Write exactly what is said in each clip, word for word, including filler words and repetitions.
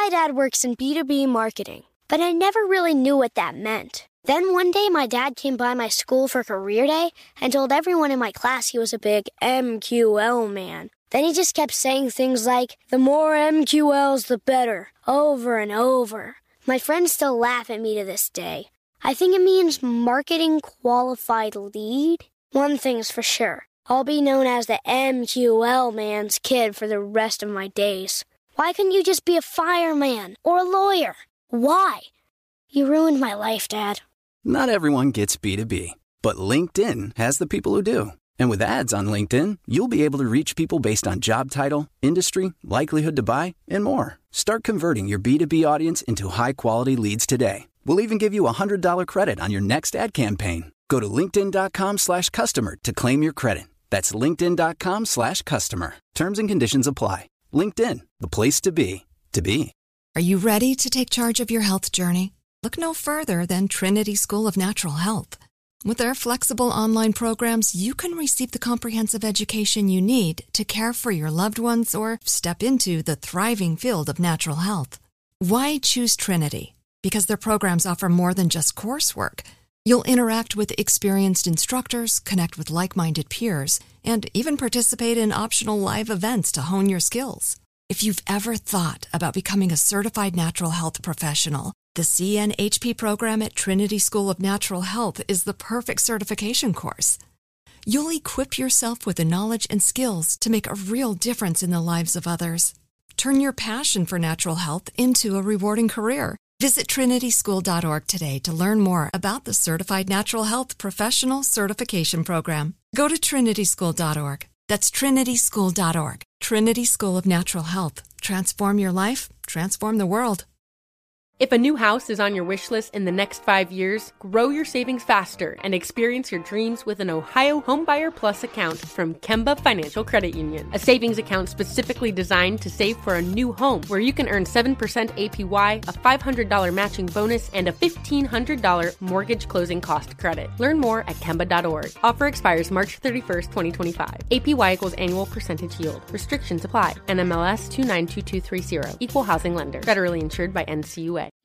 My dad works in B two B marketing, but I never really knew what that meant. Then one day, my dad came by my school for career day and told everyone in my class he was a big M Q L man. Then he just kept saying things like, the more M Q Ls, the better, over and over. My friends still laugh at me to this day. I think it means marketing qualified lead. One thing's for sure, I'll be known as the M Q L man's kid for the rest of my days. Why couldn't you just be a fireman or a lawyer? Why? You ruined my life, Dad. Not everyone gets B two B, but LinkedIn has the people who do. And with ads on LinkedIn, you'll be able to reach people based on job title, industry, likelihood to buy, and more. Start converting your B two B audience into high-quality leads today. We'll even give you a one hundred dollars credit on your next ad campaign. Go to linkedin.com slash customer to claim your credit. That's linkedin.com slash customer. Terms and conditions apply. LinkedIn, the place to be, to be. Are you ready to take charge of your health journey? Look no further than Trinity School of Natural Health. With their flexible online programs, you can receive the comprehensive education you need to care for your loved ones or step into the thriving field of natural health. Why choose Trinity? Because their programs offer more than just coursework. You'll interact with experienced instructors, connect with like-minded peers, and even participate in optional live events to hone your skills. If you've ever thought about becoming a certified natural health professional, the C N H P program at Trinity School of Natural Health is the perfect certification course. You'll equip yourself with the knowledge and skills to make a real difference in the lives of others. Turn your passion for natural health into a rewarding career. Visit trinity school dot org today to learn more about the Certified Natural Health Professional Certification Program. Go to trinity school dot org. That's trinity school dot org. Trinity School of Natural Health. Transform your life, transform the world. If a new house is on your wish list in the next five years, grow your savings faster and experience your dreams with an Ohio Homebuyer Plus account from Kemba Financial Credit Union. A savings account specifically designed to save for a new home where you can earn seven percent A P Y, a five hundred dollars matching bonus, and a fifteen hundred dollars mortgage closing cost credit. Learn more at kemba dot org. Offer expires March thirty-first, twenty twenty-five. A P Y equals annual percentage yield. Restrictions apply. N M L S two nine two two three zero. Equal housing lender. Federally insured by N C U A.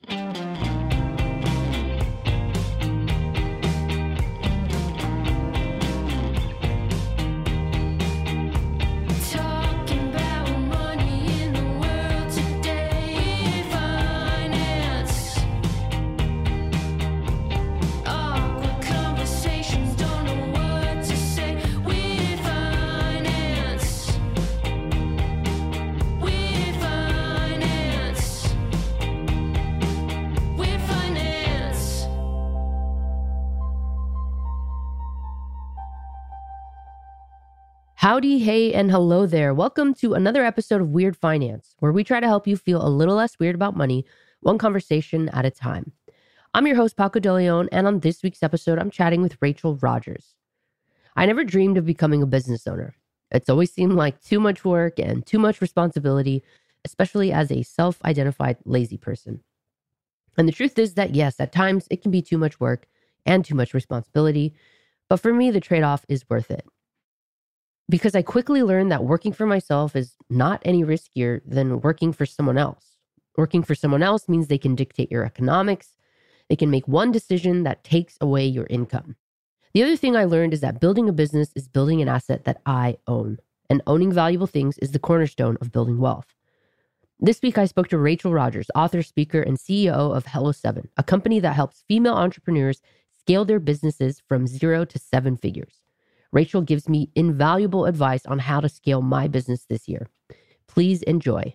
Howdy, hey, and hello there. Welcome to another episode of Weird Finance, where we try to help you feel a little less weird about money, one conversation at a time. I'm your host, Paco De Leon, and on this week's episode, I'm chatting with Rachel Rogers. I never dreamed of becoming a business owner. It's always seemed like too much work and too much responsibility, especially as a self-identified lazy person. And the truth is that, yes, at times it can be too much work and too much responsibility, but for me, the trade-off is worth it. Because I quickly learned that working for myself is not any riskier than working for someone else. Working for someone else means they can dictate your economics. They can make one decision that takes away your income. The other thing I learned is that building a business is building an asset that I own. And owning valuable things is the cornerstone of building wealth. This week, I spoke to Rachel Rogers, author, speaker, and C E O of Hello seven, a company that helps female entrepreneurs scale their businesses from zero to seven figures. Rachel gives me invaluable advice on how to scale my business this year. Please enjoy.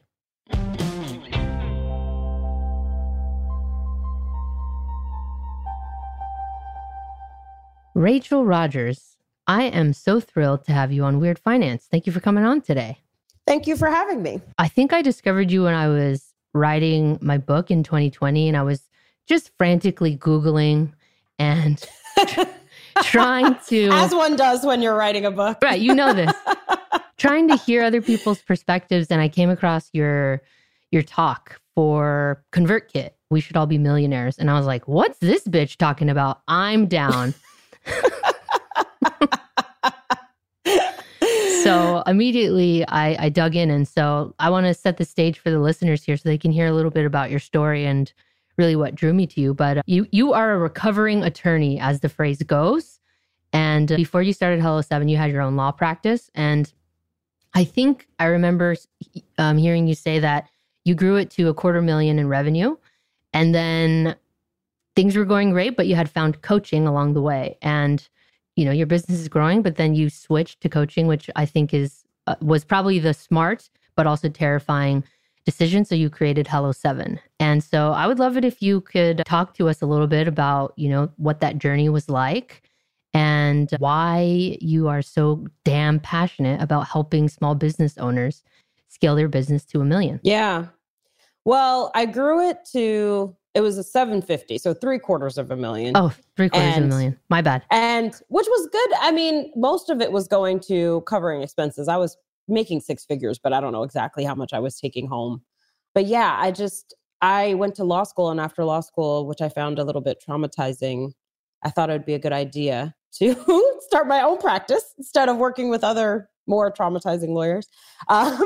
Rachel Rogers, I am so thrilled to have you on Weird Finance. Thank you for coming on today. Thank you for having me. I think I discovered you when I was writing my book in twenty twenty, and I was just frantically Googling and trying to... As one does when you're writing a book. Right, you know this. Trying to hear other people's perspectives, and I came across your your talk for ConvertKit, We Should All Be Millionaires, and I was like, what's this bitch talking about? I'm down. So immediately I, I dug in. And so I want to set the stage for the listeners here so they can hear a little bit about your story and really what drew me to you. But you you are a recovering attorney, as the phrase goes. And before you started Hello Seven, you had your own law practice. And I think I remember um, hearing you say that you grew it to a quarter million in revenue. And then things were going great, but you had found coaching along the way. And, you know, your business is growing, but then you switched to coaching, which I think is uh, was probably the smart, but also terrifying decision. So you created Hello Seven. And so I would love it if you could talk to us a little bit about, you know, what that journey was like and why you are so damn passionate about helping small business owners scale their business to a million. Yeah. Well, I grew it to, it was a seven fifty, so three quarters of a million. Oh, three quarters and, of a million. My bad. And which was good. I mean, most of it was going to covering expenses. I was making six figures, but I don't know exactly how much I was taking home. But yeah, I just, I went to law school, and after law school, which I found a little bit traumatizing, I thought it would be a good idea to start my own practice instead of working with other more traumatizing lawyers. Um,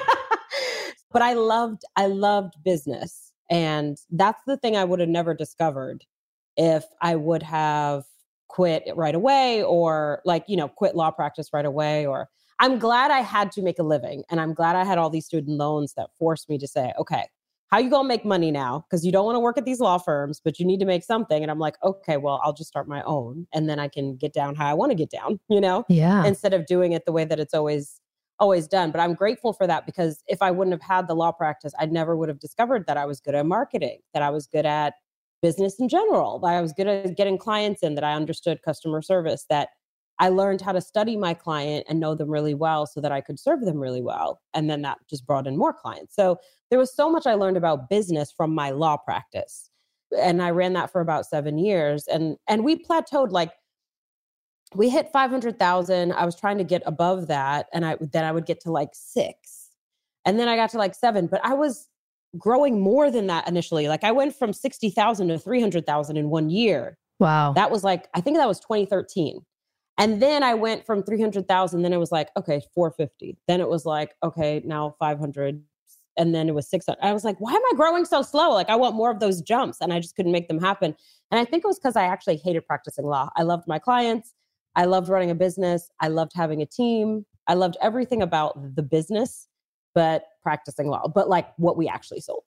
but I loved, I loved business. And that's the thing I would have never discovered if I would have quit right away, or like, you know, quit law practice right away. Or I'm glad I had to make a living. And I'm glad I had all these student loans that forced me to say, okay, how you gonna make money now? Because you don't want to work at these law firms, but you need to make something. And I'm like, okay, well, I'll just start my own, and then I can get down how I want to get down, you know, yeah, instead of doing it the way that it's always, always done. But I'm grateful for that, because if I wouldn't have had the law practice, I never would have discovered that I was good at marketing, that I was good at business in general, that I was good at getting clients in, that I understood customer service, that I learned how to study my client and know them really well so that I could serve them really well. And then that just brought in more clients. So there was so much I learned about business from my law practice. And I ran that for about seven years. And, and we plateaued, like we hit five hundred thousand. I was trying to get above that. And I then I would get to like six. And then I got to like seven. But I was growing more than that initially. Like I went from sixty thousand to three hundred thousand in one year. Wow. That was like, I think that was twenty thirteen. And then I went from three hundred thousand, then it was like, okay, four fifty. Then it was like, okay, now five hundred. And then it was six hundred. I was like, why am I growing so slow? Like I want more of those jumps, and I just couldn't make them happen. And I think it was because I actually hated practicing law. I loved my clients. I loved running a business. I loved having a team. I loved everything about the business, but practicing law, but like what we actually sold.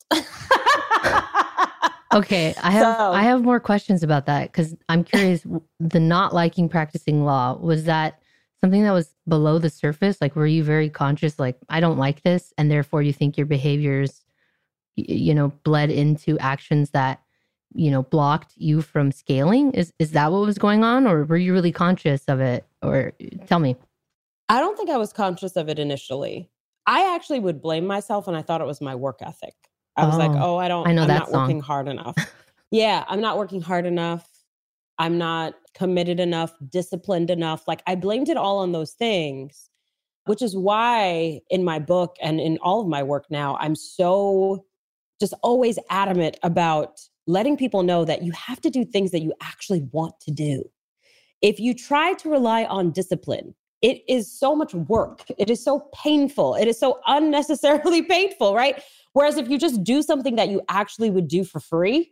Okay, I have So- I have more questions about that, because I'm curious. The not liking practicing law, was that something that was below the surface? Like, were you very conscious, like, I don't like this, and therefore you think your behaviors, y- you know, bled into actions that, you know, blocked you from scaling? Is is that what was going on, or were you really conscious of it? Or tell me. I don't think I was conscious of it initially. I actually would blame myself, and I thought it was my work ethic. I was Oh, like, oh, I don't, I know I'm that not song. working hard enough. Yeah, I'm not working hard enough. I'm not committed enough, disciplined enough. Like I blamed it all on those things, which is why in my book and in all of my work now, I'm so just always adamant about letting people know that you have to do things that you actually want to do. If you try to rely on discipline, it is so much work. It is so painful. It is so unnecessarily painful, right? Whereas if you just do something that you actually would do for free,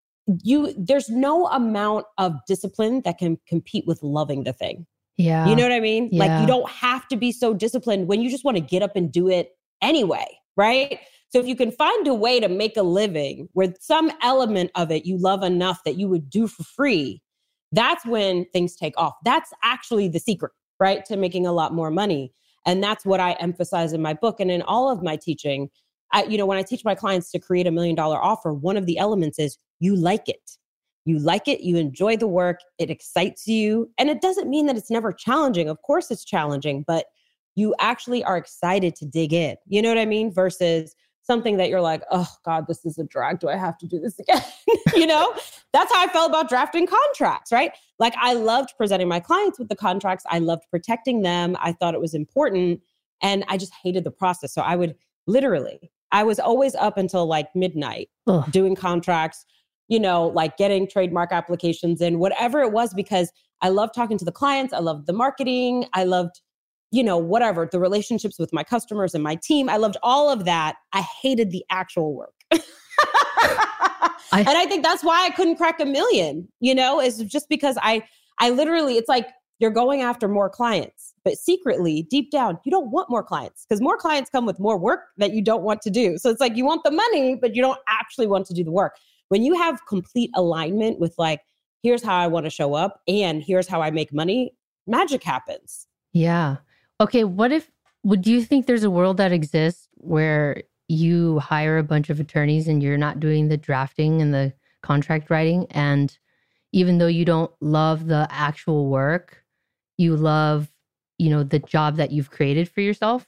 you there's no amount of discipline that can compete with loving the thing. Yeah. You know what I mean? Like Yeah. you don't have to be so disciplined when you just want to get up and do it anyway, right? So if you can find a way to make a living where some element of it you love enough that you would do for free, that's when things take off. That's actually the secret, right? To making a lot more money. And that's what I emphasize in my book and in all of my teaching. I, you know, when I teach my clients to create a million dollar offer, one of the elements is you like it. You like it, you enjoy the work, it excites you. And it doesn't mean that it's never challenging. Of course it's challenging, but you actually are excited to dig in. You know what I mean? Versus something that you're like, oh God, this is a drag. Do I have to do this again? You know, that's how I felt about drafting contracts, right? Like I loved presenting my clients with the contracts. I loved protecting them. I thought it was important. And I just hated the process. So I would literally, I was always up until like midnight Ugh. doing contracts, you know, like getting trademark applications in, whatever it was, because I loved talking to the clients. I loved the marketing. I loved you know, whatever, the relationships with my customers and my team. I loved all of that. I hated the actual work. I, and I think that's why I couldn't crack a million, you know, is just because I, I literally, it's like you're going after more clients, but secretly deep down, you don't want more clients because more clients come with more work that you don't want to do. So it's like, you want the money, but you don't actually want to do the work. When you have complete alignment with like, here's how I want to show up and here's how I make money, magic happens. Yeah. Okay. What if, would you think there's a world that exists where you hire a bunch of attorneys and you're not doing the drafting and the contract writing? And even though you don't love the actual work, you love, you know, the job that you've created for yourself?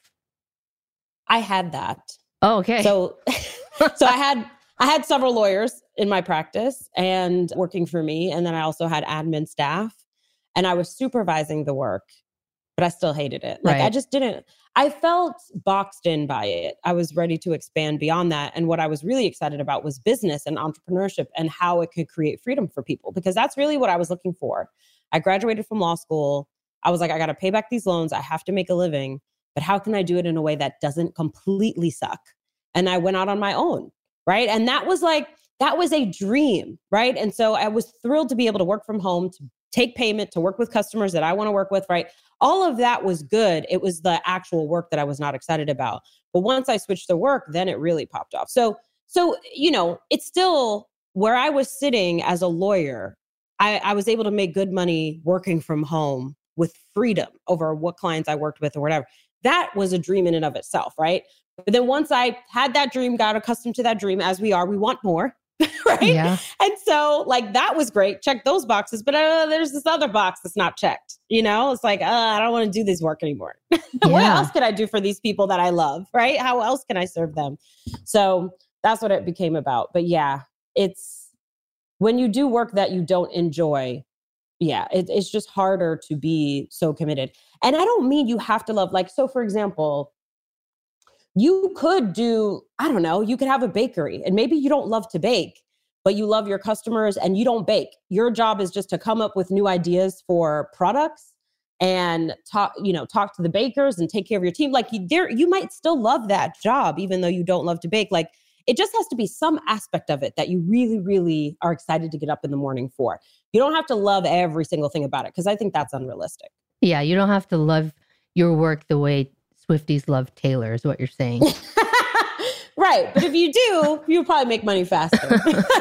I had that. Oh, okay. So, so I had, I had several lawyers in my practice and working for me. And then I also had admin staff and I was supervising the work, but I still hated it. Like right. I just didn't, I felt boxed in by it. I was ready to expand beyond that. And what I was really excited about was business and entrepreneurship and how it could create freedom for people, because that's really what I was looking for. I graduated from law school. I was like, I got to pay back these loans. I have to make a living, but how can I do it in a way that doesn't completely suck? And I went out on my own, right? And that was like, that was a dream, right? And so I was thrilled to be able to work from home, to take payment, to work with customers that I want to work with, right? All of that was good. It was the actual work that I was not excited about. But once I switched to work, then it really popped off. So, so you know, it's still where I was sitting as a lawyer, I, I was able to make good money working from home with freedom over what clients I worked with or whatever. That was a dream in and of itself, right? But then once I had that dream, got accustomed to that dream, as we are, we want more. Right. Yeah. And so like, that was great. Check those boxes. But uh, there's this other box that's not checked. You know, it's like, uh, I don't want to do this work anymore. Yeah. What else can I do for these people that I love? Right. How else can I serve them? So that's what it became about. But yeah, it's when you do work that you don't enjoy. Yeah, it, it's just harder to be so committed. And I don't mean you have to love, like, so for example, you could do, I don't know, you could have a bakery and maybe you don't love to bake, but you love your customers and you don't bake. Your job is just to come up with new ideas for products and talk, you know, talk to the bakers and take care of your team. Like you, there, you might still love that job, even though you don't love to bake. Like it just has to be some aspect of it that you really, really are excited to get up in the morning for. You don't have to love every single thing about it because I think that's unrealistic. Yeah, you don't have to love your work the way Swifties love Taylor is what you're saying. Right. But if you do, you'll probably make money faster.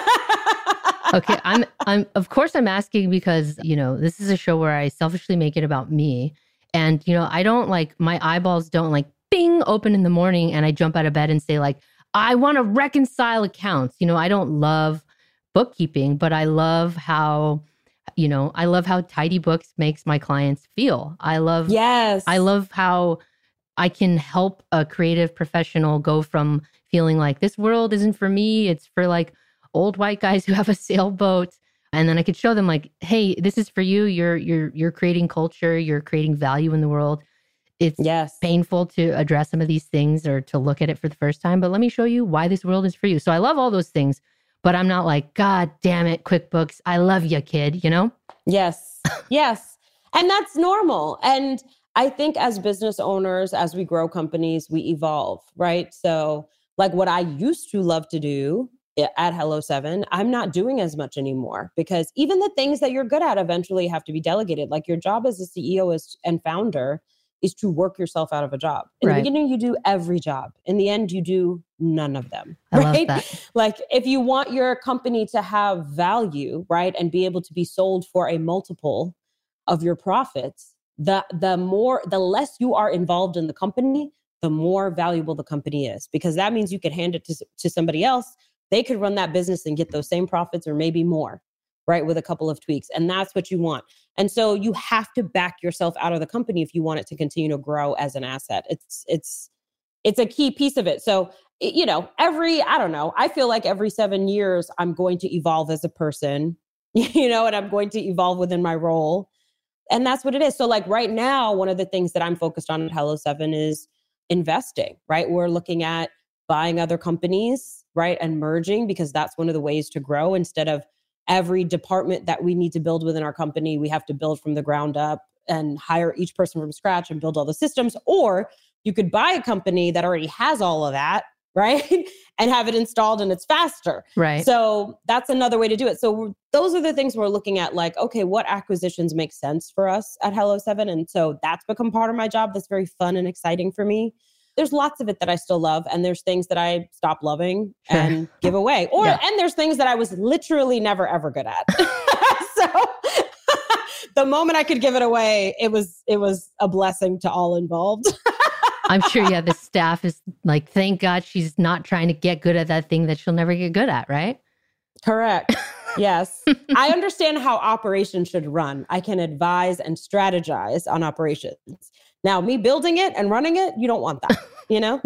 Okay. I'm, I'm, of course I'm asking because, you know, this is a show where I selfishly make it about me. And, you know, I don't like, my eyeballs don't like bing open in the morning and I jump out of bed and say like, I want to reconcile accounts. You know, I don't love bookkeeping, but I love how, you know, I love how Tidy Books makes my clients feel. I love, yes. I love how I can help a creative professional go from feeling like this world isn't for me. It's for like old white guys who have a sailboat. And then I could show them like, hey, this is for you. You're, you're, you're creating culture. You're creating value in the world. It's yes. painful to address some of these things or to look at it for the first time, but let me show you why this world is for you. So I love all those things, but I'm not like, God damn it, QuickBooks. I love you, kid, you know? Yes. Yes. And that's normal. And I think as business owners, as we grow companies, we evolve, right? So like what I used to love to do at Hello seven, I'm not doing as much anymore because even the things that you're good at eventually have to be delegated. Like your job as a C E O is, and founder is to work yourself out of a job. In right. the beginning, you do every job. In the end, you do none of them, I right? love that. Like if you want your company to have value, right? And be able to be sold for a multiple of your profits, the the more, the less you are involved in the company, the more valuable the company is, because that means you could hand it to, to somebody else. They could run that business and get those same profits or maybe more, right? With a couple of tweaks. And that's what you want. And so you have to back yourself out of the company if you want it to continue to grow as an asset. It's, it's, it's a key piece of it. So, you know, every, I don't know, I feel like every seven years I'm going to evolve as a person, you know, and I'm going to evolve within my role. And that's what it is. So like right now, one of the things that I'm focused on at Hello seven is investing, right? We're looking at buying other companies, right? And merging, because that's one of the ways to grow. Instead of every department that we need to build within our company, we have to build from the ground up. and hire each person from scratch and build all the systems. Or you could buy a company that already has all of that, right? And have it installed and it's faster. Right. So that's another way to do it. So those are the things we're looking at, like, okay, what acquisitions make sense for us at Hello seven? And so that's become part of my job. That's very fun and exciting for me. There's lots of it that I still love. And there's things that I stop loving and give away. Or, yeah. and there's things that I was literally never, ever good at. So the moment I could give it away, it was, it was a blessing to all involved. I'm sure, yeah, the staff is like, thank God she's not trying to get good at that thing that she'll never get good at, right? Correct. Yes. I understand how operations should run. I can advise and strategize on operations. Now, me building it and running it, you don't want that, you know?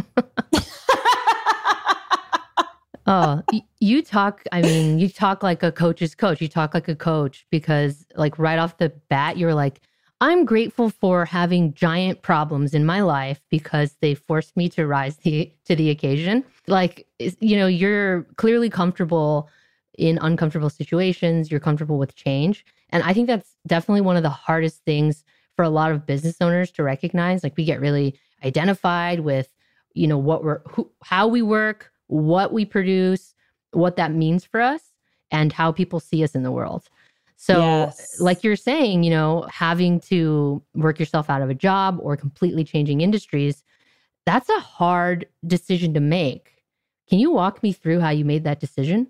Oh, y- you talk, I mean, you talk like a coach's coach. You talk like a coach because like right off the bat, you're like, I'm grateful for having giant problems in my life because they forced me to rise the, to the occasion. Like, you know, you're clearly comfortable in uncomfortable situations. You're comfortable with change. And I think that's definitely one of the hardest things for a lot of business owners to recognize. Like we get really identified with, you know, what we're, who, how we work, what we produce, what that means for us, and how people see us in the world. So yes. Like you're saying, you know, having to work yourself out of a job or completely changing industries, that's a hard decision to make. Can you walk me through how you made that decision?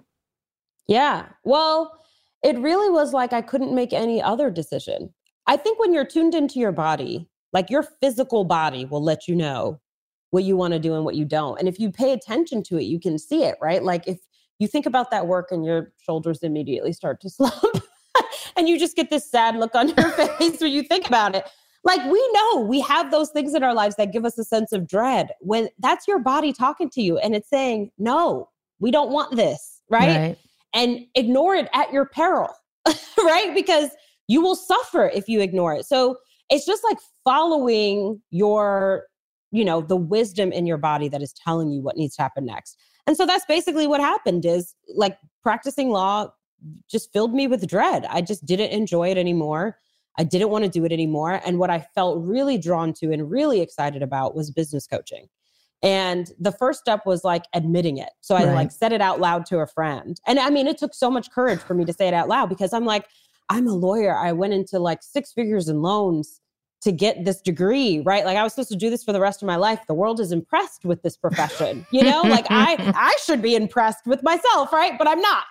Yeah, well, it really was like I couldn't make any other decision. I think when you're tuned into your body, like your physical body will let you know what you want to do and what you don't. And if you pay attention to it, you can see it, right? Like if you think about that work and your shoulders immediately start to slump. And you just get this sad look on your face when you think about it. Like we know we have those things in our lives that give us a sense of dread when that's your body talking to you and it's saying, no, we don't want this, right? right. And ignore it at your peril, right? Because you will suffer if you ignore it. So it's just like following your, you know, the wisdom in your body that is telling you what needs to happen next. And so that's basically what happened is like practicing law just filled me with dread. I just didn't enjoy it anymore. I didn't want to do it anymore. And what I felt really drawn to and really excited about was business coaching. And the first step was like admitting it. So I right. like said it out loud to a friend. And I mean, it took so much courage for me to say it out loud because I'm like, I'm a lawyer. I went into like six figures in loans to get this degree, right? Like I was supposed to do this for the rest of my life. The world is impressed with this profession, you know, like I, I should be impressed with myself, right? But I'm not.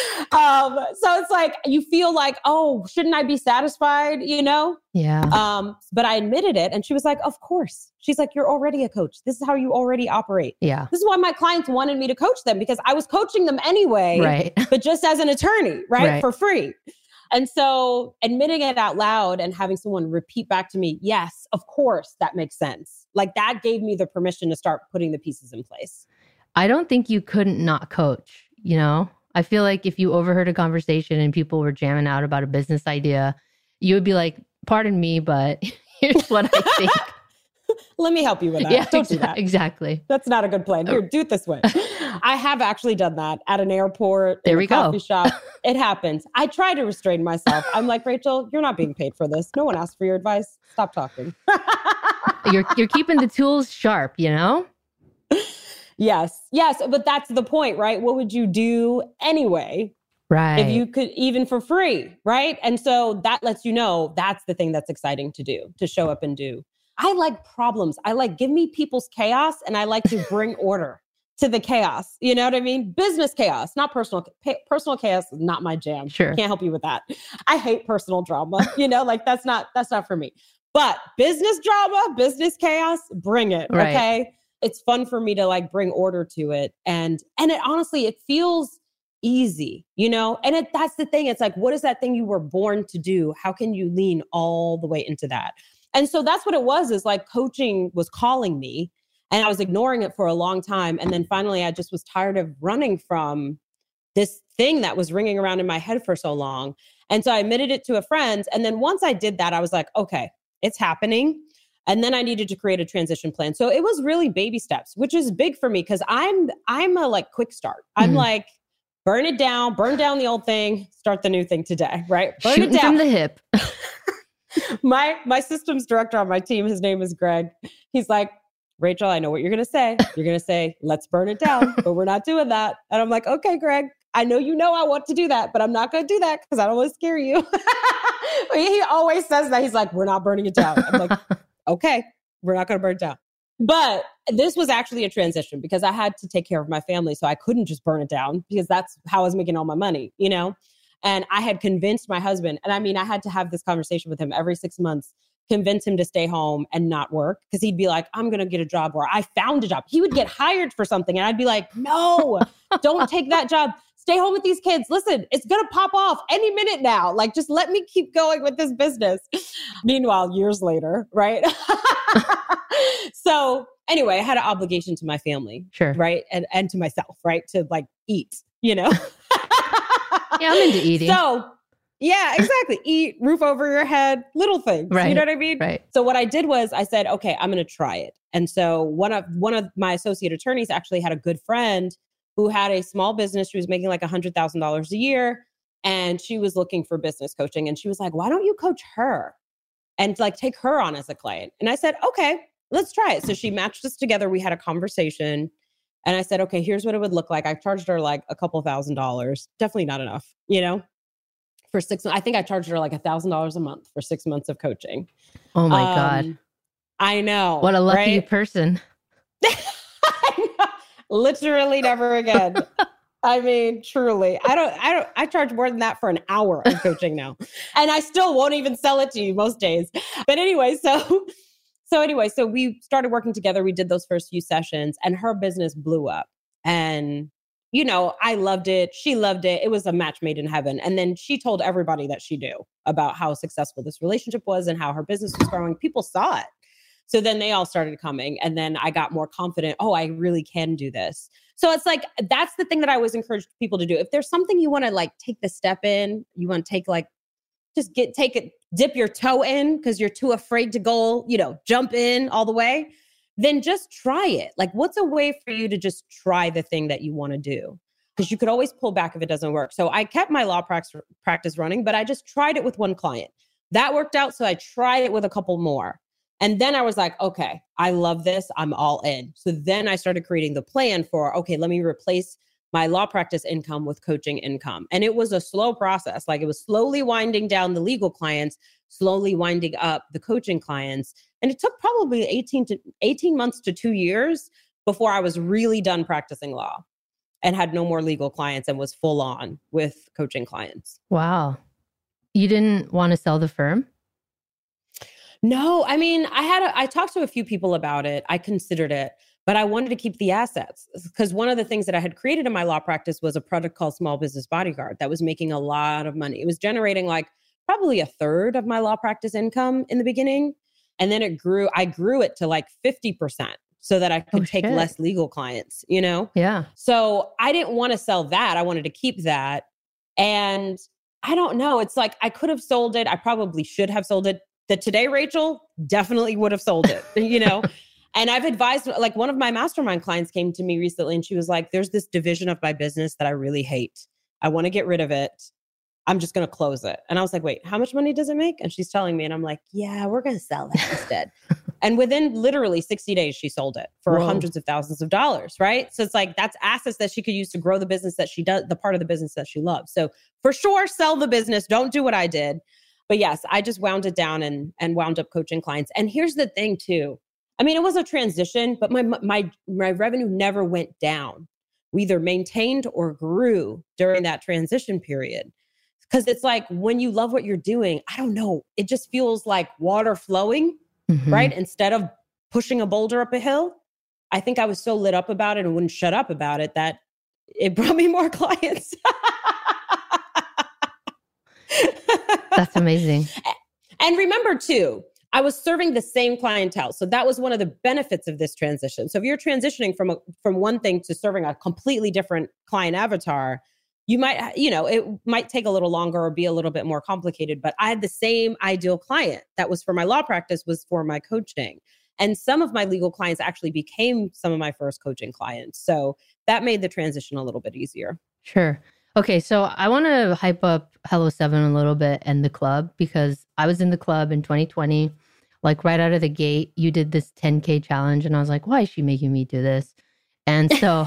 Um, so it's like, you feel like, oh, shouldn't I be satisfied? You know? Yeah. Um, but I admitted it and she was like, of course. She's like, you're already a coach. This is how you already operate. Yeah. This is why my clients wanted me to coach them because I was coaching them anyway, right. but just as an attorney, right? right. For free. And so admitting it out loud and having someone repeat back to me, yes, of course, that makes sense. Like that gave me the permission to start putting the pieces in place. I don't think you couldn't not coach, you know? I feel like if you overheard a conversation and people were jamming out about a business idea, you would be like, pardon me, but here's what I think. Let me help you with that. Yeah, Don't exa- do that. Exactly. That's not a good plan. Here, do it this way. I have actually done that at an airport, there in we a coffee go. shop. It happens. I try to restrain myself. I'm like, Rachel, you're not being paid for this. No one asked for your advice. Stop talking. you're you're keeping the tools sharp, you know? Yes. Yes. But that's the point, right? What would you do anyway? Right. If you could, even for free, right? And so that lets you know that's the thing that's exciting to do, to show up and do. I like problems. I like, give me people's chaos and I like to bring order to the chaos. You know what I mean? Business chaos, not personal. Pa- personal chaos is not my jam. Sure. Can't help you with that. I hate personal drama. You know, like that's not, that's not for me. But business drama, business chaos, bring it. Right. Okay. It's fun for me to like bring order to it. And, and it honestly, it feels easy, you know? And it, that's the thing. It's like, what is that thing you were born to do? How can you lean all the way into that? And so that's what it was, is like coaching was calling me and I was ignoring it for a long time. And then finally, I just was tired of running from this thing that was ringing around in my head for so long. And so I admitted it to a friend. And then once I did that, I was like, okay, it's happening. And then I needed to create a transition plan. So it was really baby steps, which is big for me because I'm, I'm a like quick start. I'm mm-hmm. like, burn it down, burn down the old thing, start the new thing today, right? Burn Shooting it down from the hip. my my systems director on my team, his name is Greg. He's like, Rachel, I know what you're going to say. You're going to say, let's burn it down, but we're not doing that. And I'm like, okay, Greg, I know you know I want to do that, but I'm not going to do that because I don't want to scare you. He always says that. He's like, we're not burning it down. I'm like, okay, we're not going to burn it down. But this was actually a transition because I had to take care of my family. So I couldn't just burn it down because that's how I was making all my money, you know? And I had convinced my husband, and I mean, I had to have this conversation with him every six months, convince him to stay home and not work. Because he'd be like, I'm going to get a job where I found a job. He would get hired for something. And I'd be like, no, don't take that job. Stay home with these kids. Listen, it's going to pop off any minute now. Like, just let me keep going with this business. Meanwhile, years later, right? So anyway, I had an obligation to my family. Sure. Right. And, and to myself, right. To like eat, you know? Yeah, I'm into eating. So yeah, exactly. Eat, roof over your head, little things. Right. You know what I mean? Right. So what I did was I said, okay, I'm going to try it. And so one of one of my associate attorneys actually had a good friend who had a small business. She was making like one hundred thousand dollars a year. And she was looking for business coaching. And she was like, why don't you coach her? And like take her on as a client. And I said, okay, let's try it. So she matched us together. We had a conversation. And I said, okay, here's what it would look like. I charged her like a couple thousand dollars. Definitely not enough, you know, for six months. I think I charged her like a thousand dollars a month for six months of coaching. Oh my um, God. I know. What a lucky right? person. I know. Literally never again. I mean, truly, I don't, I don't, I charge more than that for an hour of coaching now. And I still won't even sell it to you most days. But anyway, so So anyway, so we started working together. We did those first few sessions and her business blew up. And, you know, I loved it. She loved it. It was a match made in heaven. And then she told everybody that she knew about how successful this relationship was and how her business was growing. People saw it. So then they all started coming. And then I got more confident. Oh, I really can do this. So it's like, that's the thing that I always encourage people to do. If there's something you want to like take the step in, you want to take like, just get, take it, dip your toe in because you're too afraid to go, you know, jump in all the way, then just try it. Like, what's a way for you to just try the thing that you want to do? Because you could always pull back if it doesn't work. So I kept my law practice, practice running, but I just tried it with one client. That worked out. So I tried it with a couple more. And then I was like, okay, I love this. I'm all in. So then I started creating the plan for, okay, let me replace my law practice income with coaching income. And it was a slow process. Like it was slowly winding down the legal clients, slowly winding up the coaching clients. And it took probably eighteen to eighteen months to two years before I was really done practicing law and had no more legal clients and was full on with coaching clients. Wow. You didn't want to sell the firm? No, I mean, I had, a, I talked to a few people about it. I considered it. But I wanted to keep the assets because one of the things that I had created in my law practice was a product called Small Business Bodyguard that was making a lot of money. It was generating like probably a third of my law practice income in the beginning. And then it grew, I grew it to like fifty percent so that I could oh, take shit. less legal clients, you know? Yeah. So I didn't want to sell that. I wanted to keep that. And I don't know. It's like I could have sold it. I probably should have sold it. That today, Rachel definitely would have sold it, you know? And I've advised, like one of my mastermind clients came to me recently and she was like, there's this division of my business that I really hate. I want to get rid of it. I'm just going to close it. And I was like, wait, how much money does it make? And she's telling me, and I'm like, yeah, we're going to sell that instead. And within literally sixty days, she sold it for Whoa. hundreds of thousands of dollars, right? So it's like, that's assets that she could use to grow the business that she does, the part of the business that she loves. So for sure, sell the business. Don't do what I did. But yes, I just wound it down and, and wound up coaching clients. And here's the thing too. I mean, it was a transition, but my my my revenue never went down. We either maintained or grew during that transition period. Because it's like when you love what you're doing, I don't know, it just feels like water flowing, mm-hmm. right? Instead of pushing a boulder up a hill. I think I was so lit up about it and wouldn't shut up about it that it brought me more clients. That's amazing. And remember too, I was serving the same clientele. So that was one of the benefits of this transition. So if you're transitioning from a, from one thing to serving a completely different client avatar, you might, you know, it might take a little longer or be a little bit more complicated, but I had the same ideal client that was for my law practice was for my coaching. And some of my legal clients actually became some of my first coaching clients. So that made the transition a little bit easier. Sure. Okay, so I want to hype up Hello Seven a little bit and the club, because I was in the club in twenty twenty. Like right out of the gate, you did this ten K challenge, and I was like, why is she making me do this? And so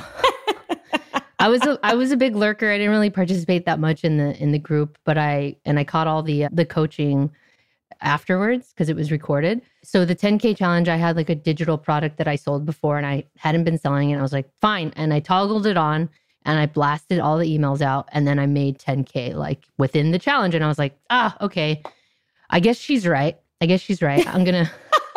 I was a, I was a big lurker. I didn't really participate that much in the in the group, but I and I caught all the the coaching afterwards because it was recorded. So the ten K challenge, I had like a digital product that I sold before, and I hadn't been selling it. I was like, fine, and I toggled it on. And I blasted all the emails out, and then I made ten K like within the challenge. And I was like, ah, okay, I guess she's right. I guess she's right. I'm gonna,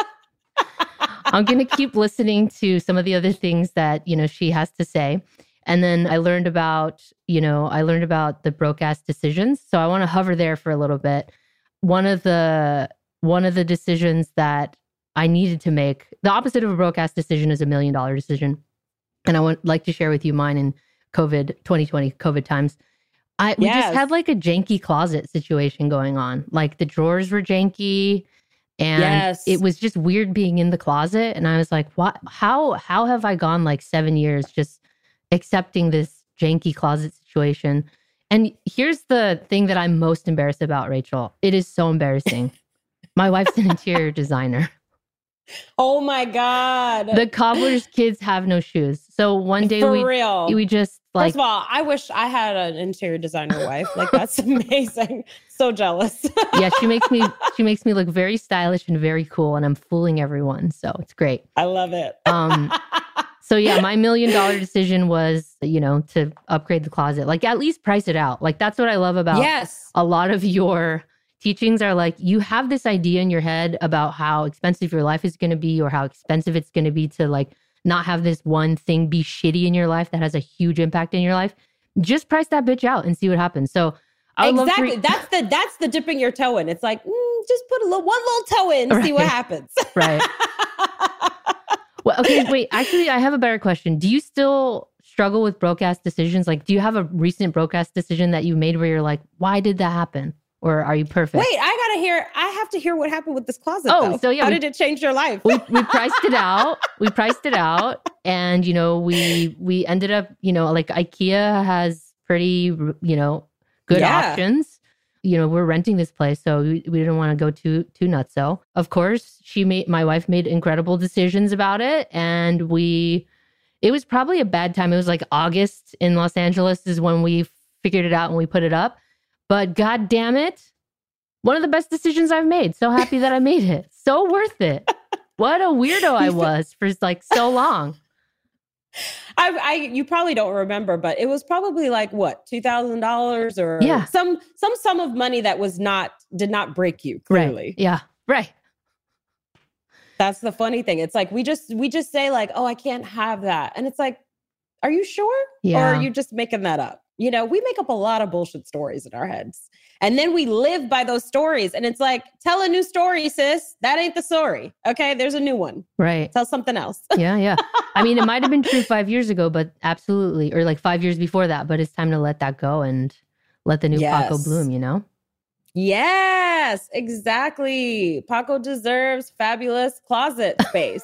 I'm gonna keep listening to some of the other things that you know she has to say. And then I learned about, you know, I learned about the broke ass decisions. So I want to hover there for a little bit. One of the one of the decisions that I needed to make, the opposite of a broke ass decision is a million dollar decision, and I would like to share with you mine in COVID, twenty twenty COVID times. I we Yes. just had like a janky closet situation going on. Like the drawers were janky, and Yes. it was just weird being in the closet. And I was like, what? How how have I gone like seven years just accepting this janky closet situation? And here's the thing that I'm most embarrassed about, Rachel. It is so embarrassing. My wife's an interior designer. Oh my God. The cobbler's kids have no shoes. So one day For we real. we just like First of all, I wish I had an interior designer wife. Like, that's amazing. So jealous. yeah, she makes me she makes me look very stylish and very cool, and I'm fooling everyone. So it's great. I love it. Um so yeah, my million dollar decision was, you know, to upgrade the closet. Like at least price it out. Like that's what I love about Yes. a lot of your teachings are like, you have this idea in your head about how expensive your life is going to be or how expensive it's going to be to like not have this one thing be shitty in your life that has a huge impact in your life. Just price that bitch out and see what happens. So I would Exactly. love to re- That's the that's the dipping your toe in. It's like, mm, just put a little one little toe in, and see what Right. happens. right. Well, okay, wait. Actually, I have a better question. Do you still struggle with broke ass decisions? Like, do you have a recent broke ass decision that you made where you're like, why did that happen? Or are you perfect? Wait, I gotta hear. I have to hear what happened with this closet. Oh, though. so yeah, how we- did it change your life? we we priced it out. We priced it out, and you know, we we ended up, you know, like IKEA has pretty, you know, good Yeah. options. You know, we're renting this place, so we, we didn't want to go too too nutso. Of course, she made my wife made incredible decisions about it, and we. It was probably a bad time. It was like August in Los Angeles is when we figured it out and we put it up. But God damn it. One of the best decisions I've made. So happy that I made it. So worth it. What a weirdo I was for like so long. I, I, you probably don't remember, but it was probably like what, two thousand dollars or Yeah. some some sum of money that was not did not break you. Clearly, Right. Yeah. Right. that's the funny thing. It's like we just we just say like, oh, I can't have that, and it's like, are you sure? Or Yeah. are you just making that up? You know, we make up a lot of bullshit stories in our heads. And then we live by those stories. And it's like, tell a new story, sis. That ain't the story. Okay. There's a new one. Right. Tell something else. Yeah. Yeah. I mean, it might have been true five years ago, but absolutely. Or like five years before that. But it's time to let that go and let the new Paco Yes. bloom, you know? Yes, exactly. Paco deserves fabulous closet space.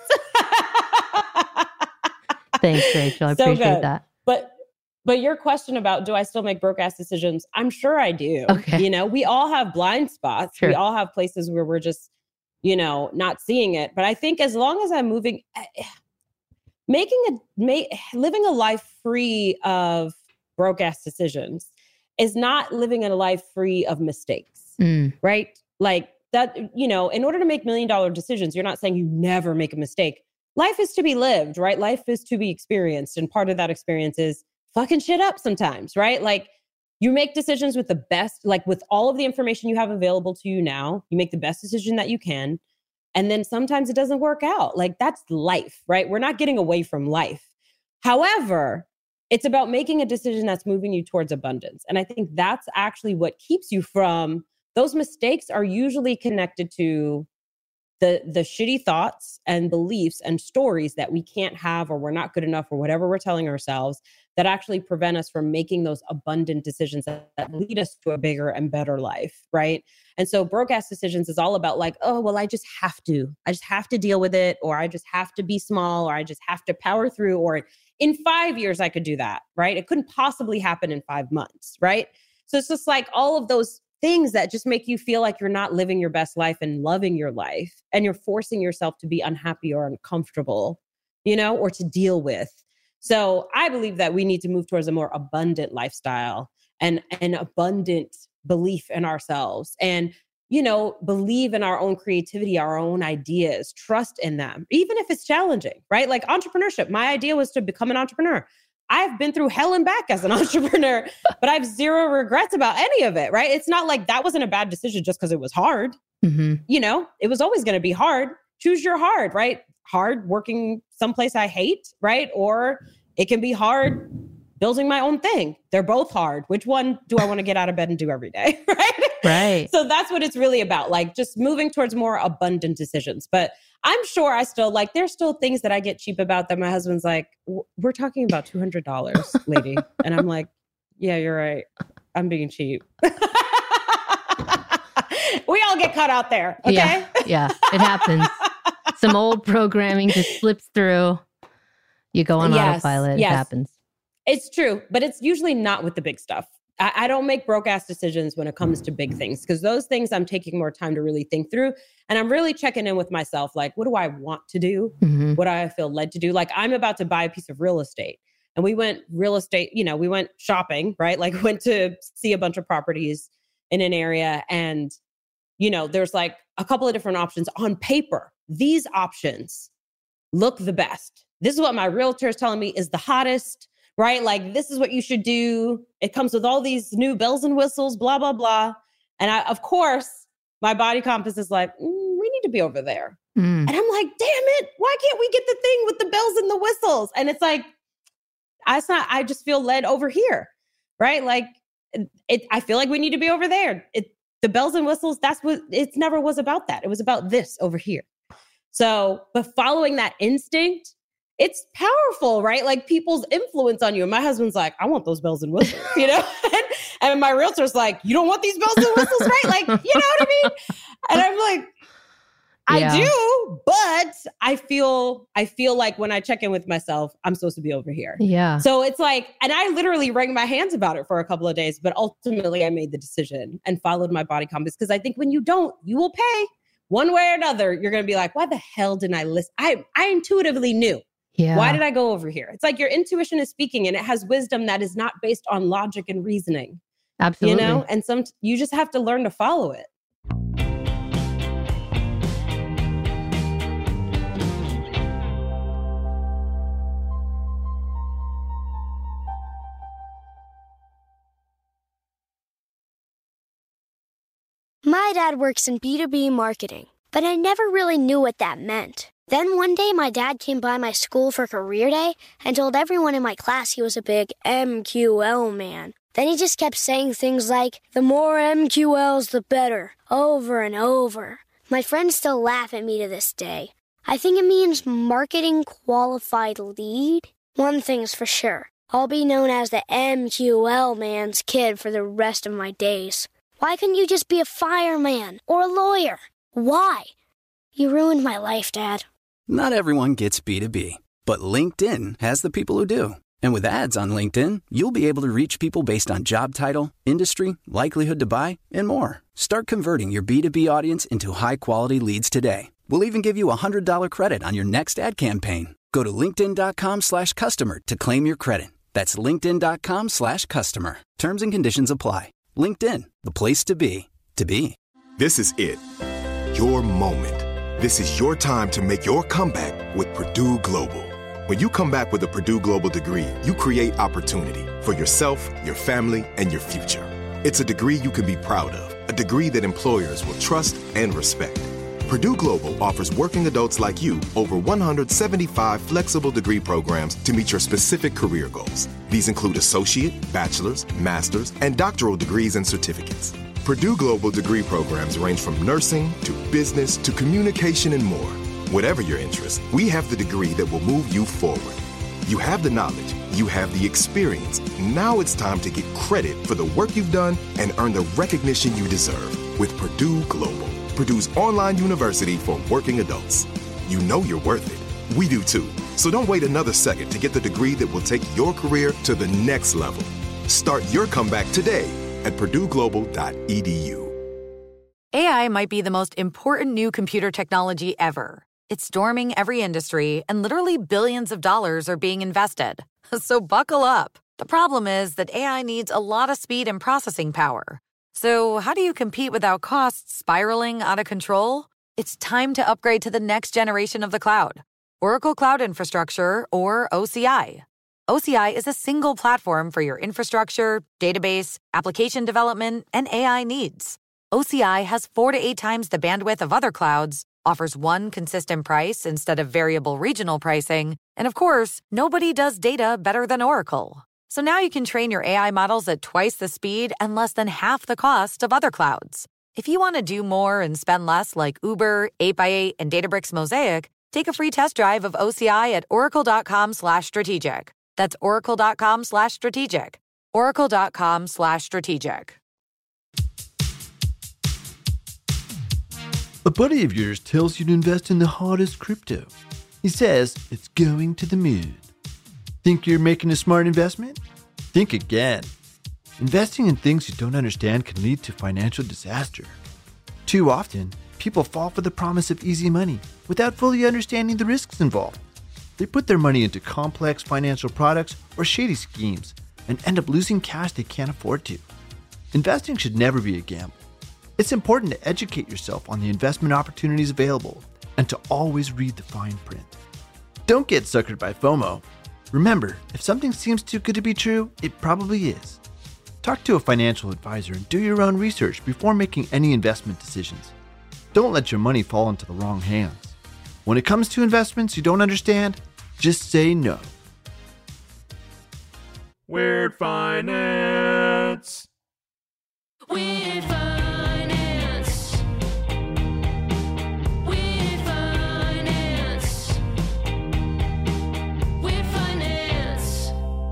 Thanks, Rachel. I So appreciate good. that. But but your question about do I still make broke ass decisions? I'm sure I do. Okay. You know, we all have blind spots. Sure. We all have places where we're just, you know, not seeing it. But I think as long as I'm moving, making a ma- living a life free of broke ass decisions is not living a life free of mistakes, Mm, right? Like that, you know, in order to make million dollar decisions, you're not saying you never make a mistake. Life is to be lived, right? Life is to be experienced. And part of that experience is fucking shit up sometimes, right? Like you make decisions with the best, like with all of the information you have available to you now, you make the best decision that you can. And then sometimes it doesn't work out. Like that's life, right? We're not getting away from life. However, it's about making a decision that's moving you towards abundance. And I think that's actually what keeps you from those mistakes are usually connected to the the shitty thoughts and beliefs and stories that we can't have or we're not good enough or whatever we're telling ourselves that actually prevent us from making those abundant decisions that, that lead us to a bigger and better life, right? And so broke ass decisions is all about like, oh, well, I just have to. I just have to deal with it, or I just have to be small, or I just have to power through, or in five years, I could do that, right? It couldn't possibly happen in five months, right? So it's just like all of those things that just make you feel like you're not living your best life and loving your life. And you're forcing yourself to be unhappy or uncomfortable, you know, or to deal with. So I believe that we need to move towards a more abundant lifestyle and an abundant belief in ourselves and, you know, believe in our own creativity, our own ideas, trust in them, even if it's challenging, right? Like entrepreneurship. My idea was to become an entrepreneur. I've been through hell and back as an entrepreneur, but I have zero regrets about any of it, right? It's not like that wasn't a bad decision just because it was hard. Mm-hmm. You know, it was always going to be hard. Choose your hard, right? Hard working someplace I hate, right? Or it can be hard building my own thing. They're both hard. Which one do I want to get out of bed and do every day, right? Right. So that's what it's really about, like just moving towards more abundant decisions. But I'm sure I still like, there's still things that I get cheap about that my husband's like, we're talking about two hundred dollars, lady. And I'm like, yeah, you're right. I'm being cheap. We all get cut out there. Okay. Yeah, yeah, it happens. Some old programming just slips through. You go on yes, autopilot. Yes. It happens. It's true, but it's usually not with the big stuff. I, I don't make broke ass decisions when it comes to big things because those things I'm taking more time to really think through. And I'm really checking in with myself. Like, what do I want to do? Mm-hmm. What do I feel led to do? Like I'm about to buy a piece of real estate and we went real estate, you know, we went shopping, right? Like went to see a bunch of properties in an area and, you know, there's like a couple of different options on paper. These options look the best. This is what my realtor is telling me is the hottest, right? Like, this is what you should do. It comes with all these new bells and whistles, blah, blah, blah. And I, of course, my body compass is like, mm, we need to be over there. Mm. And I'm like, damn it, why can't we get the thing with the bells and the whistles? And it's like, I, it's not, I just feel led over here, right? Like, it, I feel like we need to be over there. It, the bells and whistles, that's what, it never was about that. It was about this over here. So, but following that instinct, it's powerful, right? Like people's influence on you. My husband's like, I want those bells and whistles, you know? and, and my realtor's like, you don't want these bells and whistles, right? Like, you know what I mean? And I'm like, I yeah. do, but I feel, I feel like when I check in with myself, I'm supposed to be over here. Yeah. So it's like, and I literally wrung my hands about it for a couple of days, but ultimately I made the decision and followed my body compass. Because I think when you don't, you will pay one way or another. You're going to be like, why the hell didn't I listen? I, I intuitively knew. Yeah. Why did I go over here? It's like your intuition is speaking and it has wisdom that is not based on logic and reasoning. Absolutely. You know, and some, you just have to learn to follow it. My dad works in B two B marketing, but I never really knew what that meant. Then one day, my dad came by my school for career day and told everyone in my class he was a big M Q L man. Then he just kept saying things like, the more M Q Ls, the better, over and over. My friends still laugh at me to this day. I think it means marketing qualified lead. One thing's for sure, I'll be known as the M Q L man's kid for the rest of my days. Why couldn't you just be a fireman or a lawyer? Why? You ruined my life, Dad. Not everyone gets B two B, but LinkedIn has the people who do. And with ads on LinkedIn, you'll be able to reach people based on job title, industry, likelihood to buy, and more. Start converting your B two B audience into high-quality leads today. We'll even give you a one hundred dollars credit on your next ad campaign. Go to linkedin.com slash customer to claim your credit. That's linkedin.com slash customer. Terms and conditions apply. LinkedIn, the place to be, to be. This is it. Your moment. This is your time to make your comeback with Purdue Global. When you come back with a Purdue Global degree, you create opportunity for yourself, your family, and your future. It's a degree you can be proud of, a degree that employers will trust and respect. Purdue Global offers working adults like you over one hundred seventy-five flexible degree programs to meet your specific career goals. These include associate, bachelor's, master's, and doctoral degrees and certificates. Purdue Global degree programs range from nursing to business to communication and more. Whatever your interest, we have the degree that will move you forward. You have the knowledge, you have the experience. Now it's time to get credit for the work you've done and earn the recognition you deserve with Purdue Global, Purdue's online university for working adults. You know you're worth it. We do too. So don't wait another second to get the degree that will take your career to the next level. Start your comeback today at purdue global dot e d u. A I might be the most important new computer technology ever. It's storming every industry, and literally billions of dollars are being invested. So buckle up. The problem is that A I needs a lot of speed and processing power. So how do you compete without costs spiraling out of control? It's time to upgrade to the next generation of the cloud. Oracle Cloud Infrastructure, or O C I. O C I is a single platform for your infrastructure, database, application development, and A I needs. O C I has four to eight times the bandwidth of other clouds, offers one consistent price instead of variable regional pricing, and of course, nobody does data better than Oracle. So now you can train your A I models at twice the speed and less than half the cost of other clouds. If you want to do more and spend less like Uber, eight by eight, and Databricks Mosaic, take a free test drive of O C I at oracle.com slash strategic. That's oracle.com slash strategic. oracle.com slash strategic. A buddy of yours tells you to invest in the hottest crypto. He says it's going to the moon. Think you're making a smart investment? Think again. Investing in things you don't understand can lead to financial disaster. Too often, people fall for the promise of easy money without fully understanding the risks involved. They put their money into complex financial products or shady schemes and end up losing cash they can't afford to. Investing should never be a gamble. It's important to educate yourself on the investment opportunities available and to always read the fine print. Don't get suckered by FOMO. Remember, if something seems too good to be true, it probably is. Talk to a financial advisor and do your own research before making any investment decisions. Don't let your money fall into the wrong hands. When it comes to investments you don't understand, just say no. Weird Finance. Weird Finance. Weird Finance. Weird Finance.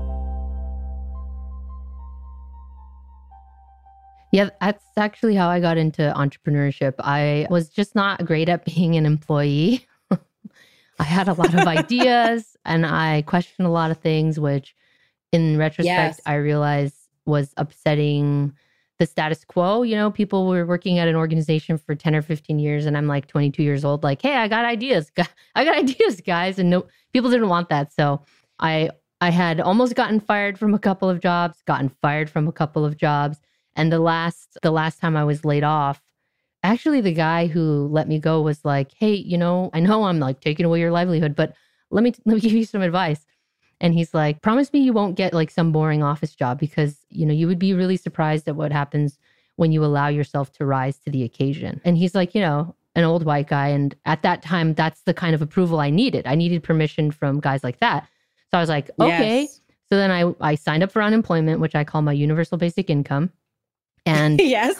Yeah, that's actually how I got into entrepreneurship. I was just not great at being an employee. I had a lot of ideas and I questioned a lot of things, which in retrospect, Yes. I realized was upsetting the status quo. You know, people were working at an organization for ten or fifteen years and I'm like twenty-two years old, like, hey, I got ideas. I got ideas, guys. And no, people didn't want that. So I, I had almost gotten fired from a couple of jobs, gotten fired from a couple of jobs. And the last, the last time I was laid off, actually, the guy who let me go was like, hey, you know, I know I'm like taking away your livelihood, but let me let me give you some advice. And he's like, promise me you won't get like some boring office job because, you know, you would be really surprised at what happens when you allow yourself to rise to the occasion. And he's like, you know, an old white guy. And at that time, that's the kind of approval I needed. I needed permission from guys like that. So I was like, okay. Yes. So then I, I signed up for unemployment, which I call my universal basic income. And Yes.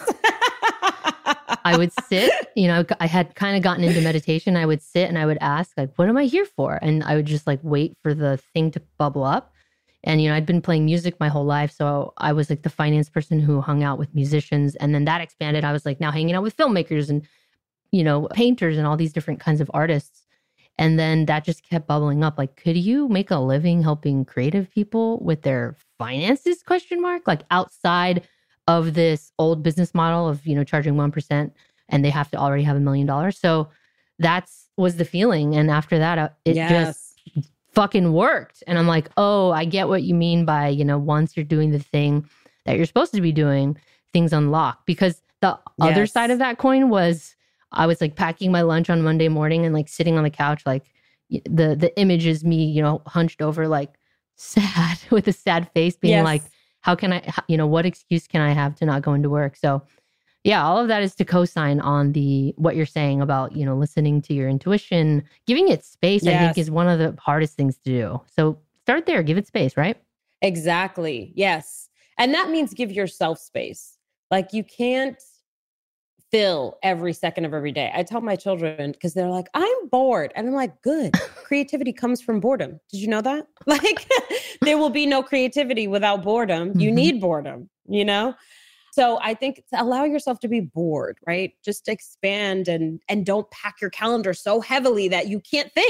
I would sit, you know, I had kind of gotten into meditation. I would sit and I would ask, like, what am I here for? And I would just like wait for the thing to bubble up. And, you know, I'd been playing music my whole life. So I was like the finance person who hung out with musicians. And then that expanded. I was like now hanging out with filmmakers and, you know, painters and all these different kinds of artists. And then that just kept bubbling up. Like, could you make a living helping creative people with their finances? Question mark. Like outside of this old business model of, you know, charging one percent and they have to already have a million dollars. So that's was the feeling. And after that, uh, it Yes. just fucking worked. And I'm like, oh, I get what you mean by, you know, once you're doing the thing that you're supposed to be doing, things unlock. Because the other Yes. side of that coin was I was like packing my lunch on Monday morning and like sitting on the couch, like y- the the image is me, you know, hunched over, like sad with a sad face being Yes. like, how can I, h- you know, what excuse can I have to not go into work? So yeah, all of that is to co-sign on the, what you're saying about, you know, listening to your intuition, giving it space, I think Yes. is one of the hardest things to do. So start there, give it space, right? Exactly. Yes. And that means give yourself space. Like you can't fill every second of every day. I tell my children, because they're like, I'm bored. And I'm like, good. Creativity comes from boredom. Did you know that? Like there will be no creativity without boredom. You Mhm. need boredom, you know? So I think to allow yourself to be bored, right? Just expand and and don't pack your calendar so heavily that you can't think.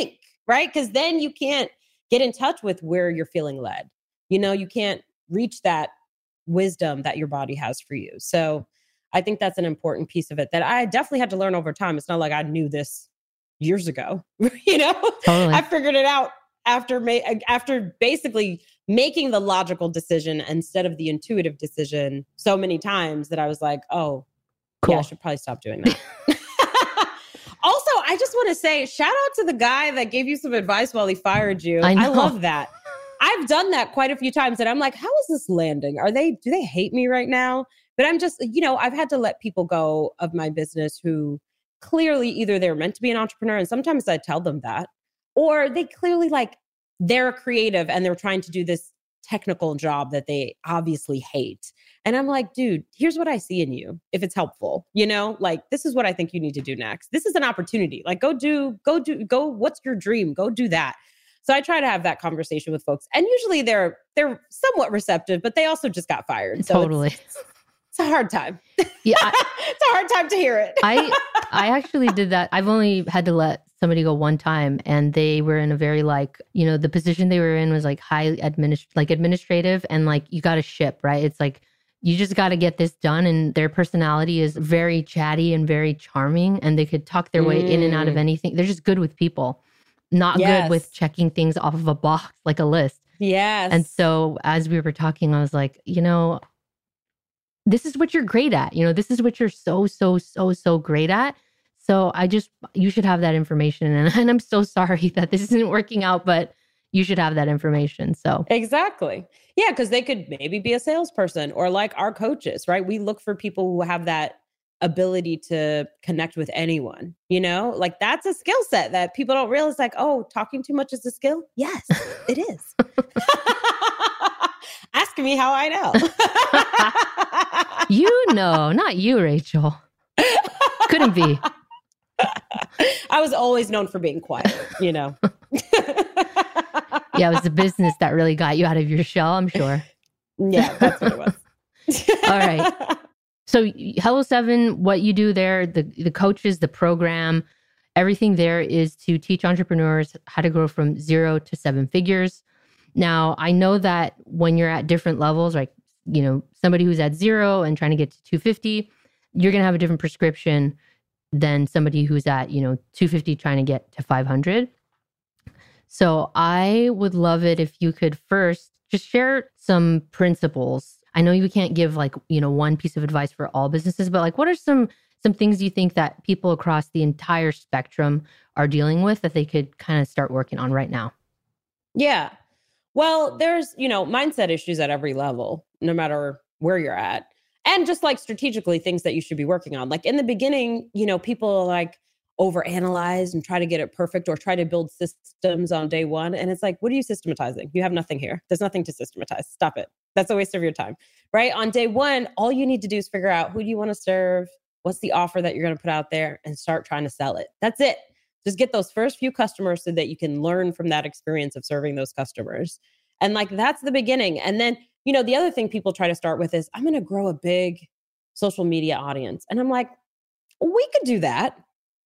right? Because then you can't get in touch with where you're feeling led. You know, you can't reach that wisdom that your body has for you. So I think that's an important piece of it that I definitely had to learn over time. It's not like I knew this years ago, you know, Totally. I figured it out after ma- after basically making the logical decision instead of the intuitive decision so many times that I was like, oh, Cool. yeah, I should probably stop doing that. Also, I just want to say, shout out to the guy that gave you some advice while he fired you. I know. I love that. I've done that quite a few times and I'm like, how is this landing? Are they, do they hate me right now? But I'm just, you know, I've had to let people go of my business who clearly either they're meant to be an entrepreneur, and sometimes I tell them that, or they clearly like they're creative and they're trying to do this technical job that they obviously hate. And I'm like, dude, here's what I see in you. If it's helpful, you know, like this is what I think you need to do next. This is an opportunity. Like go do, go do, go, what's your dream? Go do that. So I try to have that conversation with folks. And usually they're they're somewhat receptive, but they also just got fired. So Totally. It's, it's a hard time. Yeah, I, it's a hard time to hear it. I I actually did that. I've only had to let somebody go one time, and they were in a very like, you know, the position they were in was like high administ like administrative, and like you got to ship, right? It's like you just got to get this done, and their personality is very chatty and very charming, and they could talk their way mm. in and out of anything. They're just good with people, not yes. good with checking things off of a box like a list. Yes. And so as we were talking, I was like, you know, this is what you're great at. You know, this is what you're so, so, so, so great at. So I just, you should have that information. And, and I'm so sorry that this isn't working out, but you should have that information. So exactly. Yeah. Cause they could maybe be a salesperson or like our coaches, right? We look for people who have that ability to connect with anyone, you know, like that's a skill set that people don't realize like, oh, talking too much is a skill. Yes, it is. Ask me how I know. You know, not you, Rachel. Couldn't be. I was always known for being quiet, you know. Yeah, it was the business that really got you out of your shell, I'm sure. Yeah, that's what it was. All right. So Hello Seven, what you do there, the, the coaches, the program, everything there is to teach entrepreneurs how to grow from zero to seven figures. Now, I know that when you're at different levels, like, you know, somebody who's at zero and trying to get to two fifty, you're going to have a different prescription than somebody who's at, you know, two fifty trying to get to five hundred. So I would love it if you could first just share some principles. I know you can't give like, you know, one piece of advice for all businesses, but like, what are some some things you think that people across the entire spectrum are dealing with that they could kind of start working on right now? Yeah. Well, there's, you know, mindset issues at every level, no matter where you're at. And just like strategically things that you should be working on. Like in the beginning, you know, people like overanalyze and try to get it perfect or try to build systems on day one. And it's like, what are you systematizing? You have nothing here. There's nothing to systematize. Stop it. That's a waste of your time, right? On day one, all you need to do is figure out who do you want to serve? What's the offer that you're going to put out there and start trying to sell it. That's it. Just get those first few customers so that you can learn from that experience of serving those customers. And like, that's the beginning. And then, you know, the other thing people try to start with is I'm going to grow a big social media audience. And I'm like, we could do that.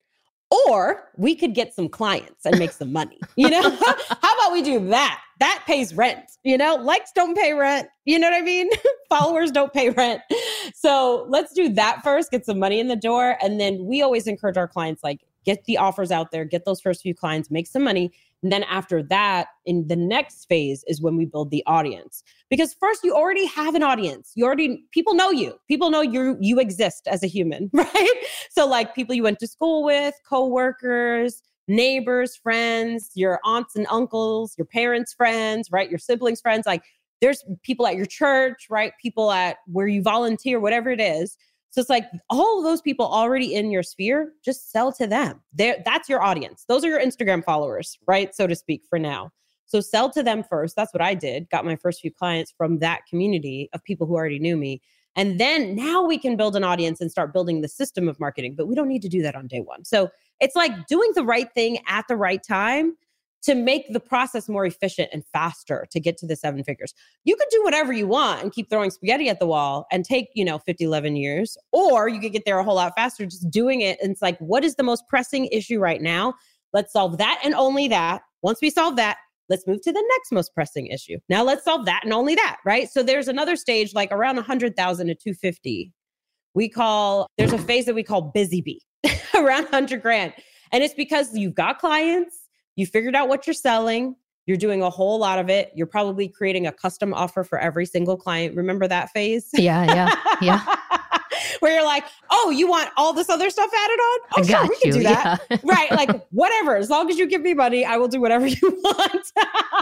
Or we could get some clients and make some money. You know, how about we do that? That pays rent. You know, likes don't pay rent. You know what I mean? Followers don't pay rent. So let's do that first, get some money in the door. And then we always encourage our clients, like, get the offers out there, get those first few clients, make some money. And then after that, in the next phase is when we build the audience. Because first, you already have an audience. You already, people know you. People know you you exist as a human, right? So like people you went to school with, coworkers, neighbors, friends, your aunts and uncles, your parents' friends, right? Your siblings' friends. Like there's people at your church, right? People at where you volunteer, whatever it is. So it's like all of those people already in your sphere, just sell to them. They're, that's your audience. Those are your Instagram followers, right? So to speak, for now. So sell to them first. That's what I did. Got my first few clients from that community of people who already knew me. And then now we can build an audience and start building the system of marketing, but we don't need to do that on day one. So it's like doing the right thing at the right time to make the process more efficient and faster to get to the seven figures. You could do whatever you want and keep throwing spaghetti at the wall and take, you know, fifty, eleven years, or you could get there a whole lot faster just doing it. And it's like, what is the most pressing issue right now? Let's solve that and only that. Once we solve that, let's move to the next most pressing issue. Now let's solve that and only that, right? So there's another stage, like around one hundred thousand to two hundred fifty. We call, there's a phase that we call busy bee, around one hundred grand. And it's because you've got clients, you figured out what you're selling, you're doing a whole lot of it. You're probably creating a custom offer for every single client. Remember that phase? Yeah, yeah, yeah. Where you're like, oh, you want all this other stuff added on? Oh, I sure, got we can you, do that. yeah. Right, like whatever. As long as you give me money, I will do whatever you want.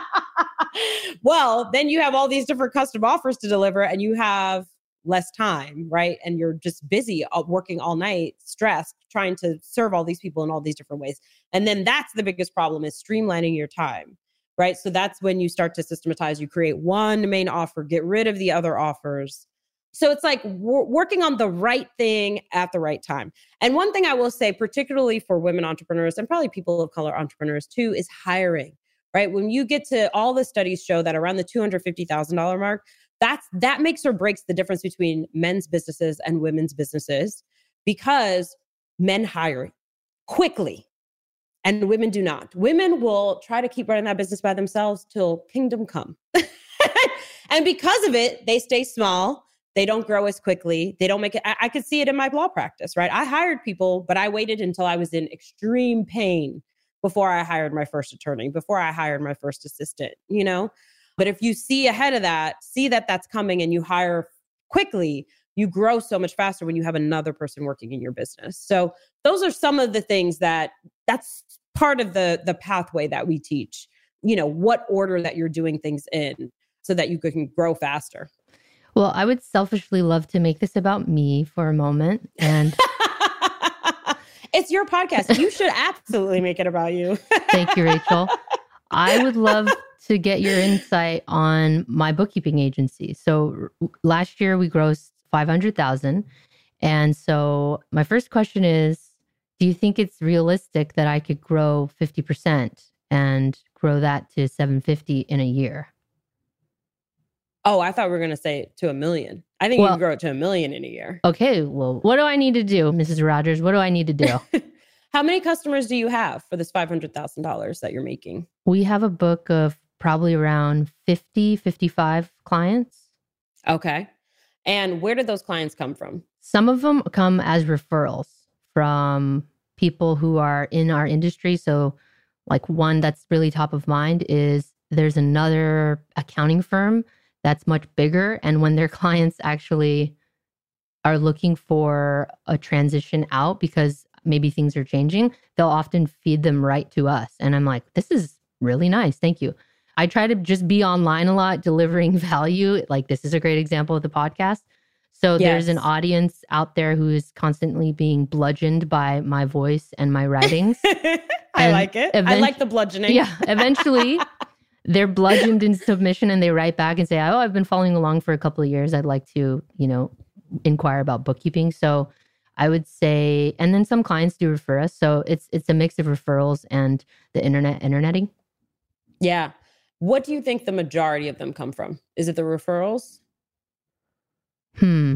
Well, then you have all these different custom offers to deliver and you have less time, right? And you're just busy uh, working all night, stressed, trying to serve all these people in all these different ways. And then that's the biggest problem is streamlining your time, right? So that's when you start to systematize. You create one main offer, get rid of the other offers. So it's like w- working on the right thing at the right time. And one thing I will say, particularly for women entrepreneurs and probably people of color entrepreneurs too, is hiring, right? When you get to, all the studies show that around the two hundred fifty thousand dollars mark, that's, that makes or breaks the difference between men's businesses and women's businesses because men hire quickly and women do not. Women will try to keep running that business by themselves till kingdom come. And because of it, they stay small. They don't grow as quickly. They don't make it. I, I could see it in my law practice, right? I hired people, but I waited until I was in extreme pain before I hired my first attorney, before I hired my first assistant, you know? But if you see ahead of that, see that that's coming and you hire quickly, you grow so much faster when you have another person working in your business. So those are some of the things that that's part of the, the pathway that we teach, you know, what order that you're doing things in so that you can grow faster. Well, I would selfishly love to make this about me for a moment. And it's your podcast. You should absolutely make it about you. Thank you, Rachel. I would love to get your insight on my bookkeeping agency. So r- last year we grossed five hundred thousand. And so my first question is, do you think it's realistic that I could grow fifty percent and grow that to seven hundred fifty in a year? Oh, I thought we were going to say to a million. I think Well- you can grow it to a million in a year. Okay, well, what do I need to do, Missus Rogers? What do I need to do? How many customers do you have for this five hundred thousand dollars that you're making? We have a book of probably around fifty, fifty-five clients. Okay. And where did those clients come from? Some of them come as referrals from people who are in our industry. So like one that's really top of mind is there's another accounting firm that's much bigger. And when their clients actually are looking for a transition out because maybe things are changing, they'll often feed them right to us. And I'm like, this is really nice. Thank you. I try to just be online a lot, delivering value. Like this is a great example of the podcast. So Yes. there's an audience out there who is constantly being bludgeoned by my voice and my writings. I And like it. I event- like the bludgeoning. Yeah. Eventually, they're bludgeoned into submission and they write back and say, oh, I've been following along for a couple of years. I'd like to, you know, inquire about bookkeeping. So I would say, and then some clients do refer us. So it's it's a mix of referrals and the internet, interneting. Yeah. What do you think the majority of them come from? Is it the referrals? Hmm.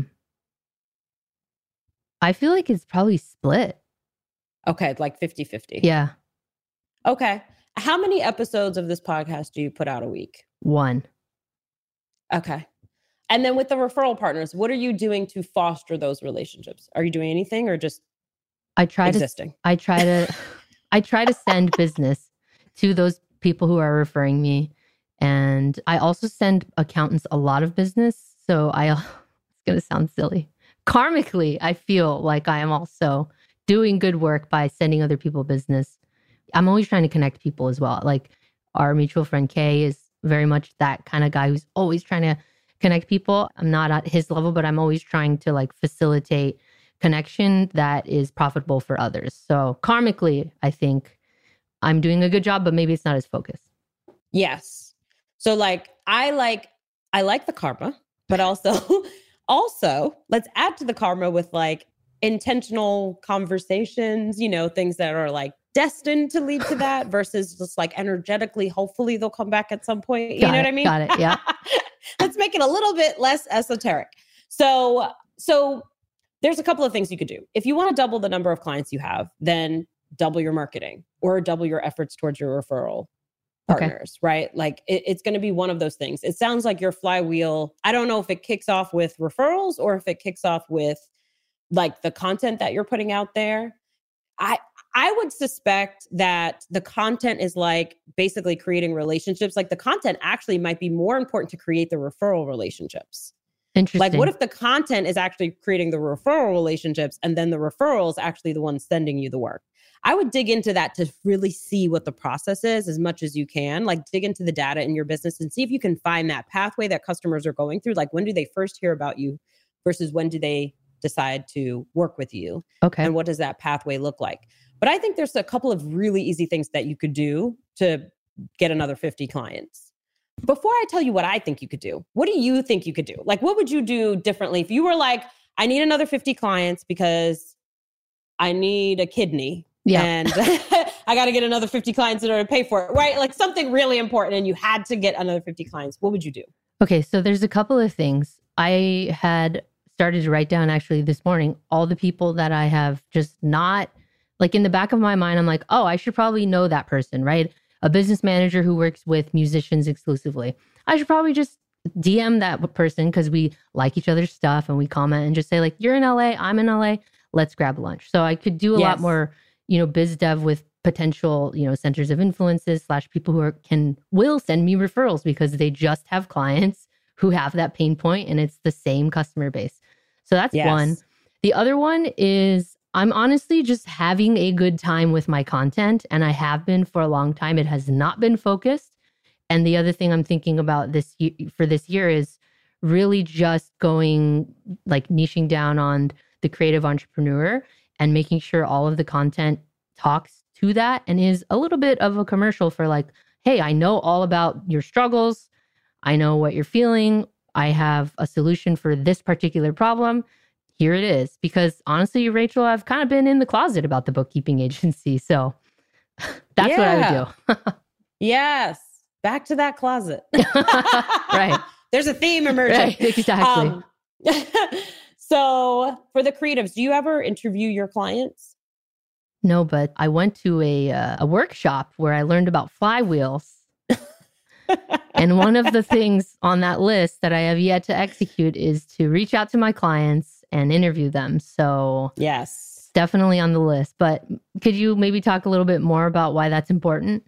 I feel like it's probably split. Okay, like fifty-fifty. Yeah. Okay. How many episodes of this podcast do you put out a week? One. Okay. And then with the referral partners, what are you doing to foster those relationships? Are you doing anything or just I try existing? to I try to I try to send business to those people who are referring me. And I also send accountants a lot of business. So I it's gonna sound silly. Karmically, I feel like I am also doing good work by sending other people business. I'm always trying to connect people as well. Like our mutual friend Kay is very much that kind of guy who's always trying to connect people. I'm not at his level, but I'm always trying to like facilitate connection that is profitable for others. So karmically, I think I'm doing a good job, but maybe it's not as focused. Yes. So like I like I like the karma, but also also let's add to the karma with like intentional conversations, you know, things that are like destined to lead to that versus just like energetically, hopefully they'll come back at some point. You Got know it, what I mean? got it, yeah. Let's make it a little bit less esoteric. So, so there's a couple of things you could do. If you want to double the number of clients you have, then double your marketing or double your efforts towards your referral partners, okay. right? Like it, it's going to be one of those things. It sounds like your flywheel, I don't know if it kicks off with referrals or if it kicks off with like the content that you're putting out there. I I would suspect that the content is like basically creating relationships. Like the content actually might be more important to create the referral relationships. Interesting. Like what if the content is actually creating the referral relationships and then the referral is actually the one sending you the work? I would dig into that to really see what the process is as much as you can. Like dig into the data in your business and see if you can find that pathway that customers are going through. Like when do they first hear about you versus when do they decide to work with you? Okay. And what does that pathway look like? But I think there's a couple of really easy things that you could do to get another fifty clients. Before I tell you what I think you could do, what do you think you could do? Like, what would you do differently if you were like, I need another fifty clients because I need a kidney. Yeah. And I got to get another fifty clients in order to pay for it, right? Like something really important and you had to get another fifty clients. What would you do? Okay. So there's a couple of things. I had started to write down actually this morning, all the people that I have just not like in the back of my mind. I'm like, oh, I should probably know that person, right? A business manager who works with musicians exclusively. I should probably just D M that person because we like each other's stuff and we comment and just say like, you're in L A, I'm in L A, let's grab lunch. So I could do a yes. lot more, you know, biz dev with potential, you know, centers of influences slash people who are, can, will send me referrals because they just have clients who have that pain point and it's the same customer base. So that's yes. one. The other one is I'm honestly just having a good time with my content and I have been for a long time. It has not been focused. And the other thing I'm thinking about this year, for this year is really just going like niching down on the creative entrepreneur and making sure all of the content talks to that and is a little bit of a commercial for like, hey, I know all about your struggles. I know what you're feeling. I have a solution for this particular problem. Here it is. Because honestly, Rachel, I've kind of been in the closet about the bookkeeping agency. So that's yeah. what I would do. Yes. Back to that closet. Right. There's a theme emerging. Right, exactly. Um, so for the creatives, do you ever interview your clients? No, but I went to a uh, a workshop where I learned about flywheels. And one of the things on that list that I have yet to execute is to reach out to my clients and interview them. So yes, definitely on the list. But could you maybe talk a little bit more about why that's important?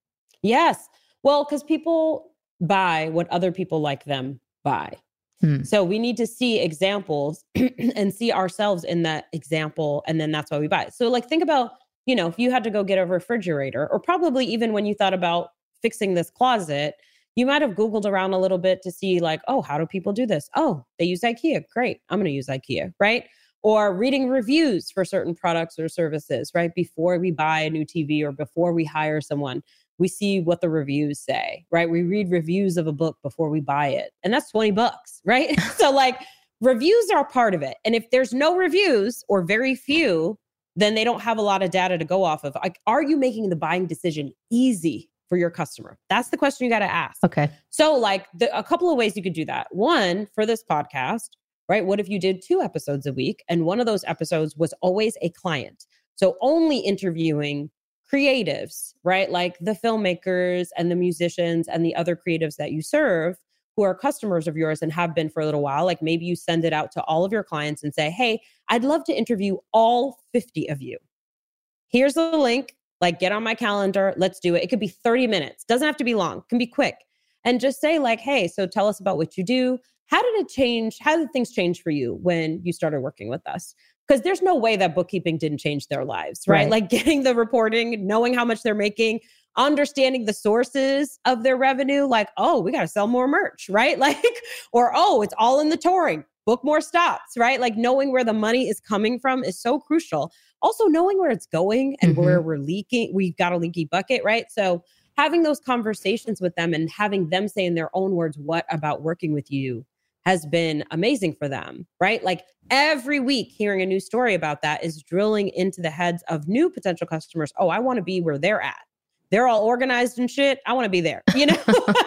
Yes. Well, because people buy what other people like them buy. Hmm. So we need to see examples and see ourselves in that example. And then that's why we buy it. So like, think about, you know, if you had to go get a refrigerator, or probably even when you thought about fixing this closet, you might have Googled around a little bit to see like, oh, how do people do this? Oh, they use IKEA. Great. I'm going to use IKEA, right? Or reading reviews for certain products or services, right? Before we buy a new T V or before we hire someone, we see what the reviews say, right? We read reviews of a book before we buy it. And that's twenty bucks, right? So like reviews are part of it. And if there's no reviews or very few, then they don't have a lot of data to go off of. Like, are you making the buying decision easy for your customer? That's the question you got to ask. Okay. So like the, a couple of ways you could do that. One, for this podcast, right? What if you did two episodes a week and one of those episodes was always a client? So only interviewing creatives, right? Like the filmmakers and the musicians and the other creatives that you serve who are customers of yours and have been for a little while. Like maybe you send it out to all of your clients and say, hey, I'd love to interview all fifty of you. Here's the link. Like, get on my calendar. Let's do it. It could be thirty minutes. Doesn't have to be long. It can be quick. And just say like, hey, so tell us about what you do. How did it change? How did things change for you when you started working with us? Because there's no way that bookkeeping didn't change their lives, right? Right. Like getting the reporting, knowing how much they're making, understanding the sources of their revenue. Like, oh, we got to sell more merch, right? Like, or, oh, it's all in the touring. Book more stops, right? Like knowing where the money is coming from is so crucial. Also knowing where it's going and Mm-hmm. where we're leaking, we've got a leaky bucket, right? So having those conversations with them and having them say in their own words, what about working with you has been amazing for them, right? Like every week hearing a new story about that is drilling into the heads of new potential customers. Oh, I want to be where they're at. They're all organized and shit. I want to be there, you know?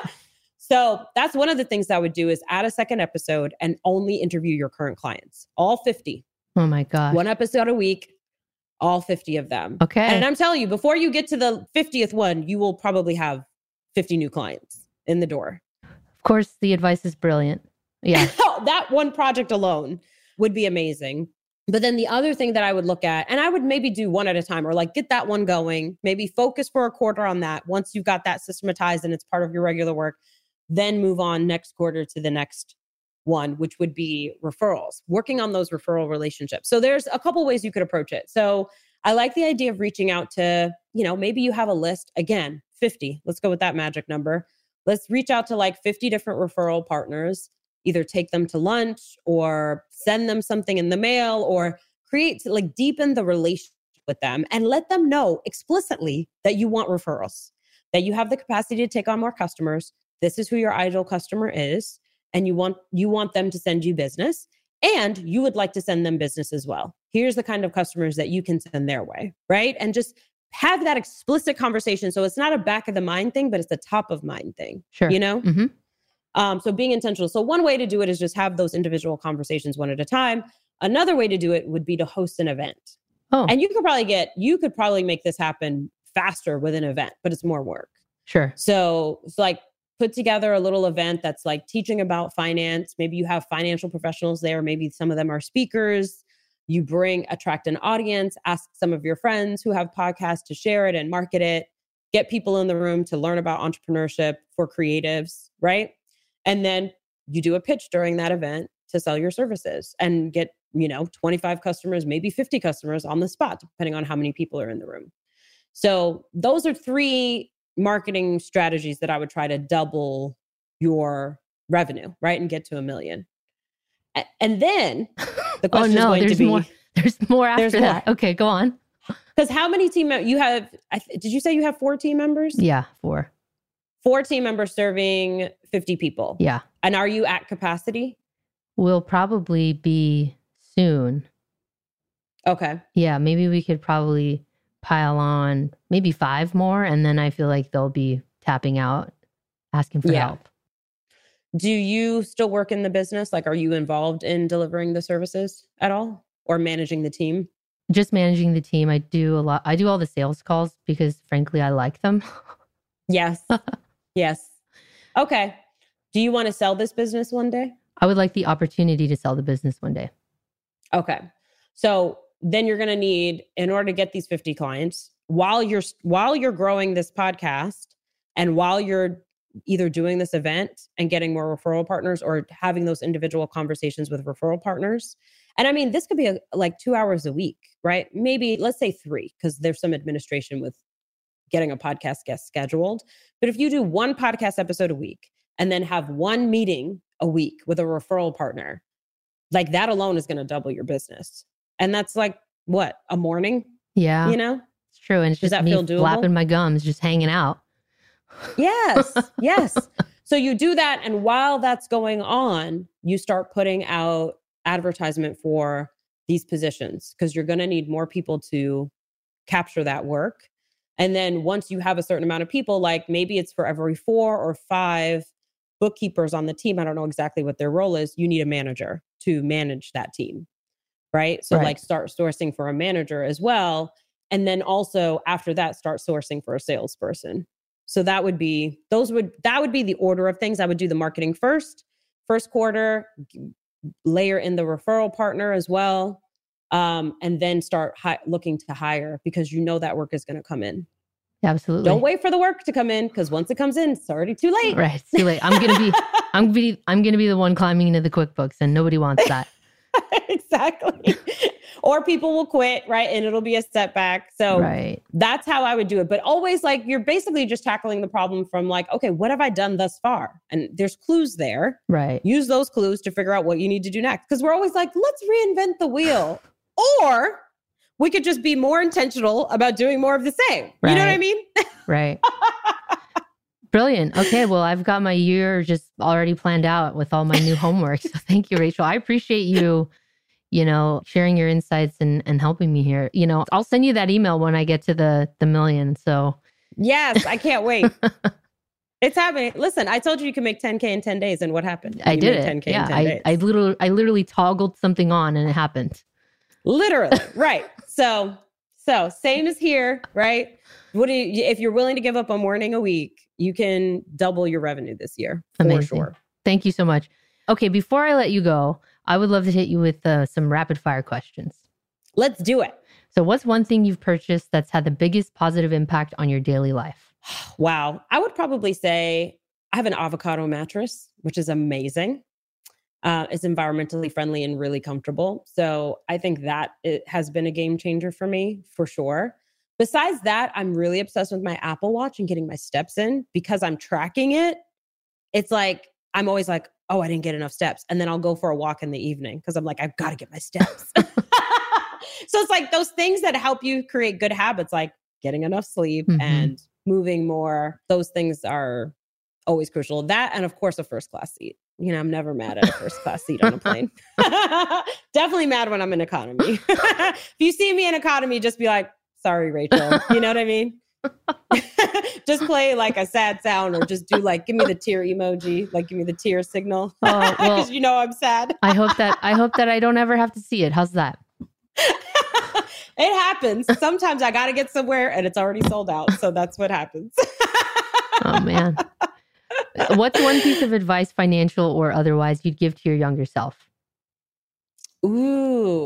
So that's one of the things I would do is add a second episode and only interview your current clients, all fifty. Oh my gosh. One episode a week, all fifty of them. Okay. And I'm telling you, before you get to the fiftieth one, you will probably have fifty new clients in the door. Of course, the advice is brilliant. Yeah. That one project alone would be amazing. But then the other thing that I would look at, and I would maybe do one at a time or like get that one going, maybe focus for a quarter on that. Once you've got that systematized and it's part of your regular work, then move on next quarter to the next one, which would be referrals, working on those referral relationships. So there's a couple ways you could approach it. So I like the idea of reaching out to, you know, maybe you have a list, again, fifty. Let's go with that magic number. Let's reach out to like fifty different referral partners, either take them to lunch or send them something in the mail or create, like deepen the relationship with them and let them know explicitly that you want referrals, that you have the capacity to take on more customers. This is who your ideal customer is. And you want, you want them to send you business and you would like to send them business as well. Here's the kind of customers that you can send their way, right? And just have that explicit conversation. So it's not a back of the mind thing, but it's the top of mind thing. Sure. You know? Mm-hmm. Um, so being intentional. So one way to do it is just have those individual conversations one at a time. Another way to do it would be to host an event. Oh. And you could probably get, you could probably make this happen faster with an event, but it's more work. Sure. So it's like put together a little event that's like teaching about finance. Maybe you have financial professionals there. Maybe some of them are speakers. You bring, attract an audience, ask some of your friends who have podcasts to share it and market it. Get people in the room to learn about entrepreneurship for creatives, right? And then you do a pitch during that event to sell your services and get, you know, twenty-five customers, maybe fifty customers on the spot, depending on how many people are in the room. So those are three marketing strategies that I would try to double your revenue, right? And get to a million. A- And then the Oh question no, is going there's to be, more. There's more after There's more. that. Okay, go on. because how many team members you have? I th- did you say you have four team members? Yeah, four. Four team members serving fifty people. Yeah. And are you at capacity? We'll probably be soon. Okay. Yeah, maybe we could probably pile on maybe five more. And then I feel like they'll be tapping out, asking for Yeah. help. Do you still work in the business? Like, are you involved in delivering the services at all or managing the team? Just managing the team. I do a lot. I do all the sales calls because frankly, I like them. Yes. Yes. Okay. Do you want to sell this business one day? I would like the opportunity to sell the business one day. Okay. So then you're going to need, in order to get these fifty clients, while you're while you're growing this podcast and while you're either doing this event and getting more referral partners or having those individual conversations with referral partners. And I mean, this could be a, like two hours a week, right? Maybe let's say three, because there's some administration with getting a podcast guest scheduled. But if you do one podcast episode a week and then have one meeting a week with a referral partner, like that alone is going to double your business. And that's like, what, a morning? Yeah. You know? It's true. And it's Does just that me feel doable? flapping my gums, just hanging out. Yes. Yes. So you do that. And while that's going on, you start putting out advertisement for these positions because you're going to need more people to capture that work. And then once you have a certain amount of people, like maybe it's for every four or five bookkeepers on the team, I don't know exactly what their role is, you need a manager to manage that team, right? So Right. like start sourcing for a manager as well. And then also after that, start sourcing for a salesperson. So that would be, those would, that would be the order of things. I would do the marketing first, first quarter, layer in the referral partner as well. Um, and then start hi- looking to hire because you know that work is going to come in. Absolutely. Don't wait for the work to come in because once it comes in, it's already too late. Right. It's too late. I'm gonna be I'm gonna be I'm gonna be the one climbing into the QuickBooks and nobody wants that. Exactly. Or people will quit, right? And it'll be a setback. So Right. that's how I would do it. But always like you're basically just tackling the problem from like, okay, what have I done thus far? And there's clues there. Right. Use those clues to figure out what you need to do next. Because we're always like, let's reinvent the wheel. Or we could just be more intentional about doing more of the same. You know what I Right. mean? Right. Brilliant. Okay. Well, I've got my year just already planned out with all my new homework. So thank you, Rachel. I appreciate you, you know, sharing your insights and, and helping me here. You know, I'll send you that email when I get to the the million. So Yes, I can't wait. It's happening. Listen, I told you you can make ten K in ten days. And what happened? I You did made it. ten K Yeah. in ten I, days. I literally I literally toggled something on and it happened. Literally. Right. So, so same as here, right? What do you, if you're willing to give up a morning a week, you can double your revenue this year for Amazing. sure. Thank you so much. Okay, before I let you go, I would love to hit you with uh, some rapid fire questions. Let's do it. So what's one thing you've purchased that's had the biggest positive impact on your daily life? Wow. I would probably say I have an avocado mattress, which is amazing. Uh, it's environmentally friendly and really comfortable. So I think that it has been a game changer for me, for sure. Besides that, I'm really obsessed with my Apple Watch and getting my steps in because I'm tracking it. It's like, I'm always like, oh, I didn't get enough steps. And then I'll go for a walk in the evening because I'm like, I've got to get my steps. So it's like those things that help you create good habits, like getting enough sleep Mhm. and moving more. Those things are always crucial. That, and of course, a first class seat. You know, I'm never mad at a first class seat on a plane. Definitely mad when I'm in economy. If you see me in economy, just be like, sorry, Rachel. You know what I mean? Just play like a sad sound or just do like, give me the tear emoji, like give me the tear signal. Oh, Because well, you know I'm sad. I hope that I hope that I don't ever have to see it. How's that? It happens. Sometimes I got to get somewhere and it's already sold out. So that's what happens. Oh man. What's one piece of advice, financial or otherwise, you'd give to your younger self? Ooh.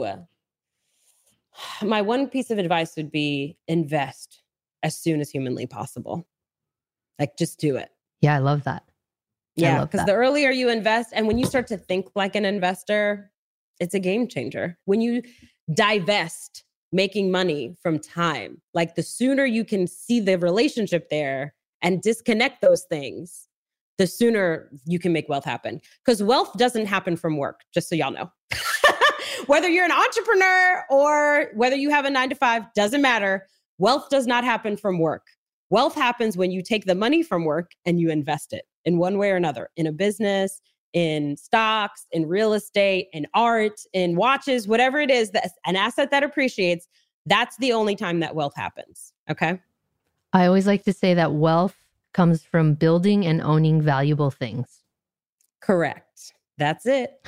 My one piece of advice would be invest as soon as humanly possible. Like just do it. Yeah, I love that. I Yeah, love because that. the earlier you invest and when you start to think like an investor, it's a game changer. When you divest making money from time, like the sooner you can see the relationship there and disconnect those things, the sooner you can make wealth happen. Because wealth doesn't happen from work, just so y'all know. Whether you're an entrepreneur or whether you have a nine to five, doesn't matter. Wealth does not happen from work. Wealth happens when you take the money from work and you invest it in one way or another, in a business, in stocks, in real estate, in art, in watches, whatever it is, that's an asset that appreciates. That's the only time that wealth happens. Okay. I always like to say that wealth comes from building and owning valuable things. Correct. That's it.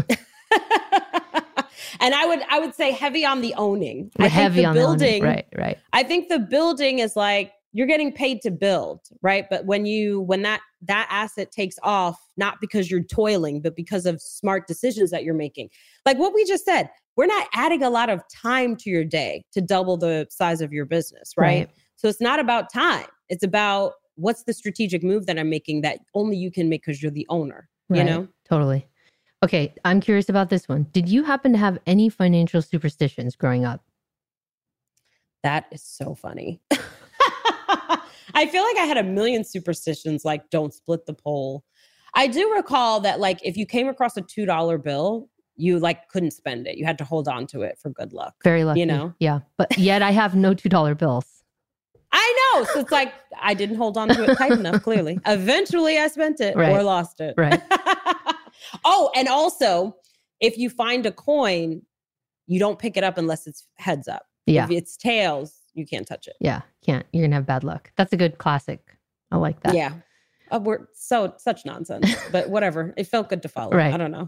And I would I would say heavy on the owning. I Heavy think the on the owning. building, Right, right. I think the building is like you're getting paid to build, right? But when you when that that asset takes off, not because you're toiling, but because of smart decisions that you're making. Like what we just said, we're not adding a lot of time to your day to double the size of your business, right? Right. So it's not about time. It's about what's the strategic move that I'm making that only you can make because you're the owner, you Right. know? Totally. Okay, I'm curious about this one. Did you happen to have any financial superstitions growing up? That is so funny. I feel like I had a million superstitions, like don't split the pole. I do recall that, like, if you came across a two dollar bill, you like couldn't spend it. You had to hold on to it for good luck. Very lucky. You know? Yeah. But yet I have no two dollar bills. I know. So it's like I didn't hold on to it tight enough, clearly. Eventually I spent it Right. or lost it. Right. Oh, and also, if you find a coin, you don't pick it up unless it's heads up. Yeah. If it's tails, you can't touch it. Yeah. Can't. You're going to have bad luck. That's a good classic. I like that. Yeah. Uh, we're so such nonsense, but whatever. It felt good to follow. Right. I don't know.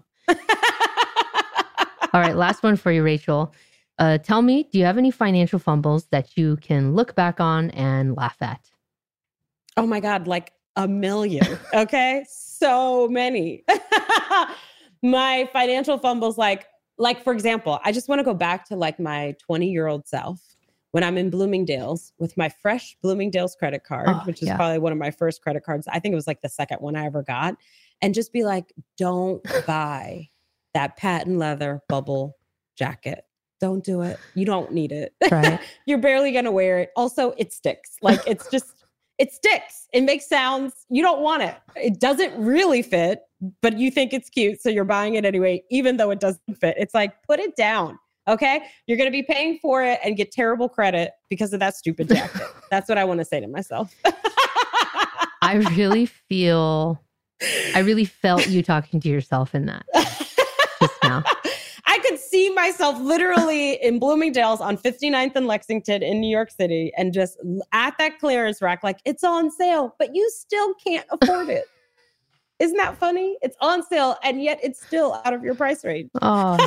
All right. Last one for you, Rachel. Uh, tell me, do you have any financial fumbles that you can look back on and laugh at? Oh my God, like a million. Okay. So many. My financial fumbles, like, like, for example, I just want to go back to like my twenty year old self when I'm in Bloomingdale's with my fresh Bloomingdale's credit card, Oh, which is yeah. probably one of my first credit cards. I think it was like the second one I ever got. And just be like, don't buy that patent leather bubble jacket. Don't do it. You don't need it. Right. You're barely going to wear it. Also, it sticks. Like it's just, it sticks. It makes sounds. You don't want it. It doesn't really fit, but you think it's cute. So you're buying it anyway, even though it doesn't fit. It's like, put it down. Okay. You're going to be paying for it and get terrible credit because of that stupid jacket. That's what I want to say to myself. I really feel, I really felt you talking to yourself in that just now. I could see myself literally in Bloomingdale's on fifty-ninth and Lexington in New York City and just at that clearance rack, like it's on sale, but you still can't afford it. Isn't that funny? It's on sale and yet it's still out of your price range. Oh,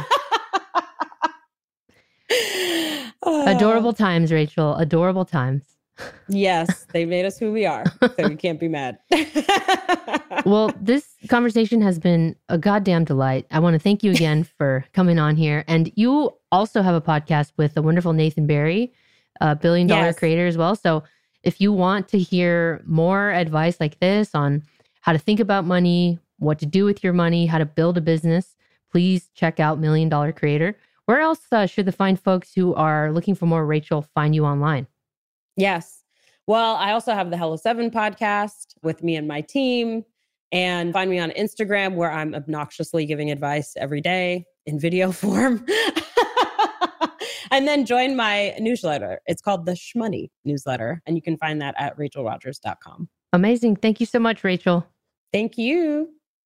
adorable times, Rachel. Adorable times. Yes, they made us who we are, so we can't be mad. Well, this conversation has been a goddamn delight. I want to thank you again for coming on here. And you also have a podcast with the wonderful Nathan Barry, a billion dollar Yes. creator as well. So if you want to hear more advice like this on how to think about money, what to do with your money, how to build a business, please check out Million Dollar Creator. Where else uh, should the fine folks who are looking for more Rachel find you online? Yes. Well, I also have the Hello Seven podcast with me and my team. And find me on Instagram, where I'm obnoxiously giving advice every day in video form. And then join my newsletter. It's called the Shmoney newsletter. And you can find that at rachel rogers dot com. Amazing. Thank you so much, Rachel. Thank you.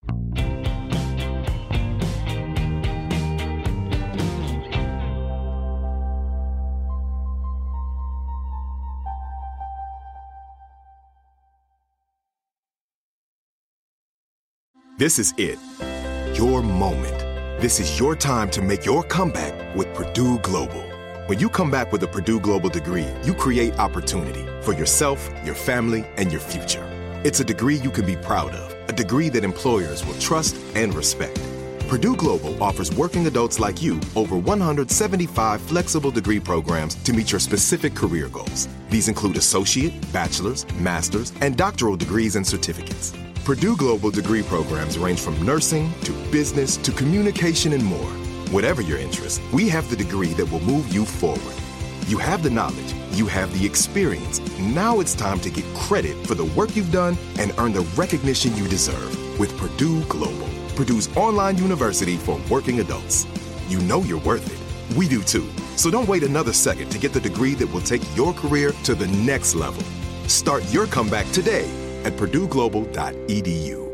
This is it. Your moment. This is your time to make your comeback with Purdue Global. When you come back with a Purdue Global degree, you create opportunity for yourself, your family, and your future. It's a degree you can be proud of, a degree that employers will trust and respect. Purdue Global offers working adults like you over one hundred seventy-five flexible degree programs to meet your specific career goals. These include associate, bachelor's, master's, and doctoral degrees and certificates. Purdue Global degree programs range from nursing to business to communication and more. Whatever your interest, we have the degree that will move you forward. You have the knowledge, you have the experience. Now it's time to get credit for the work you've done and earn the recognition you deserve with Purdue Global, Purdue's online university for working adults. You know you're worth it. We do too. So don't wait another second to get the degree that will take your career to the next level. Start your comeback today at purdue global dot e d u.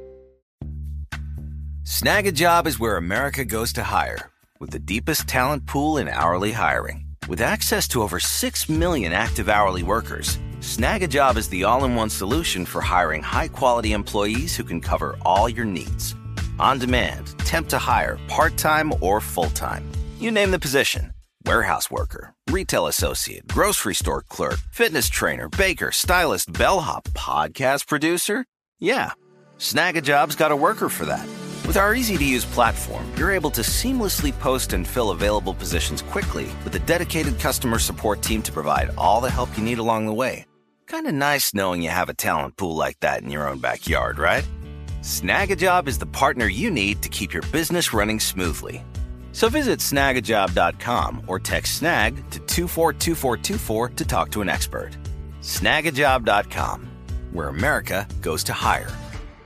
Snag a Job is where America goes to hire, with the deepest talent pool in hourly hiring. With access to over six million active hourly workers, Snag a Job is the all-in-one solution for hiring high-quality employees who can cover all your needs. On demand, temp to hire, part-time or full-time. You name the position. Warehouse worker, retail associate, grocery store clerk, fitness trainer, baker, stylist, bellhop, podcast producer. Yeah, Snag a Job's got a worker for that. With our easy-to-use platform, you're able to seamlessly post and fill available positions quickly with a dedicated customer support team to provide all the help you need along the way. Kind of nice knowing you have a talent pool like that in your own backyard, right? Snag a Job is the partner you need to keep your business running smoothly. So visit snag a job dot com or text SNAG to two four two four two four to talk to an expert. snag a job dot com, where America goes to hire.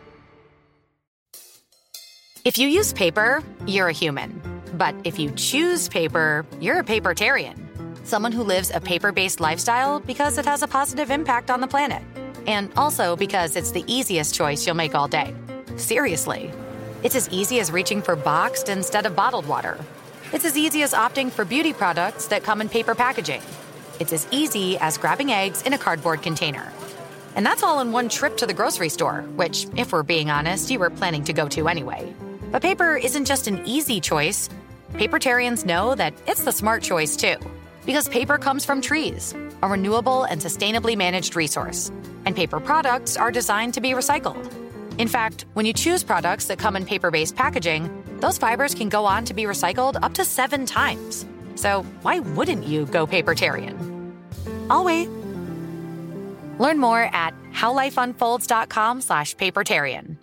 If you use paper, you're a human. But if you choose paper, you're a papertarian. Someone who lives a paper-based lifestyle because it has a positive impact on the planet. And also because it's the easiest choice you'll make all day. Seriously. It's as easy as reaching for boxed instead of bottled water. It's as easy as opting for beauty products that come in paper packaging. It's as easy as grabbing eggs in a cardboard container. And that's all in one trip to the grocery store, which, if we're being honest, you were planning to go to anyway. But paper isn't just an easy choice. Papertarians know that it's the smart choice, too. Because paper comes from trees, a renewable and sustainably managed resource. And paper products are designed to be recycled. In fact, when you choose products that come in paper-based packaging, those fibers can go on to be recycled up to seven times. So why wouldn't you go papertarian? I'll wait. Learn more at howlifeunfolds.com slash papertarian.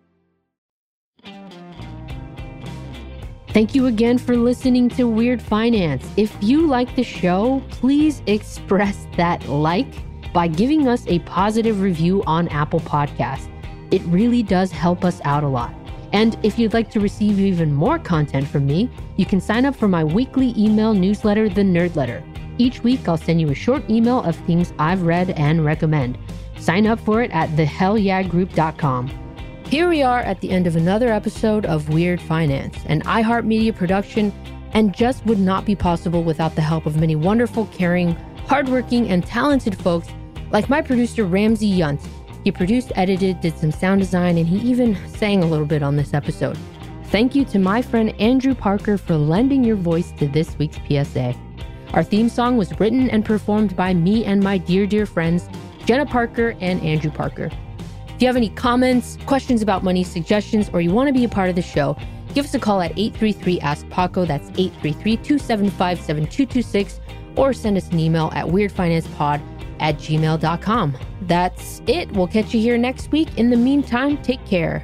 Thank you again for listening to Weird Finance. If you like the show, please express that like by giving us a positive review on Apple Podcasts. It really does help us out a lot. And if you'd like to receive even more content from me, you can sign up for my weekly email newsletter, The Nerd Letter. Each week, I'll send you a short email of things I've read and recommend. Sign up for it at the hell yeah group dot com. Here we are at the end of another episode of Weird Finance, an iHeartMedia production, and just would not be possible without the help of many wonderful, caring, hardworking, and talented folks like my producer, Ramsey Yunt. He produced, edited, did some sound design, and he even sang a little bit on this episode. Thank you to my friend Andrew Parker for lending your voice to this week's P S A. Our theme song was written and performed by me and my dear, dear friends, Jenna Parker and Andrew Parker. If you have any comments, questions about money, suggestions, or you want to be a part of the show, give us a call at eight three three, ask Paco. That's eight three three, two seven five, seven two two six, or send us an email at weirdfinancepod at gmail dot com. That's it. We'll catch you here next week. In the meantime, take care.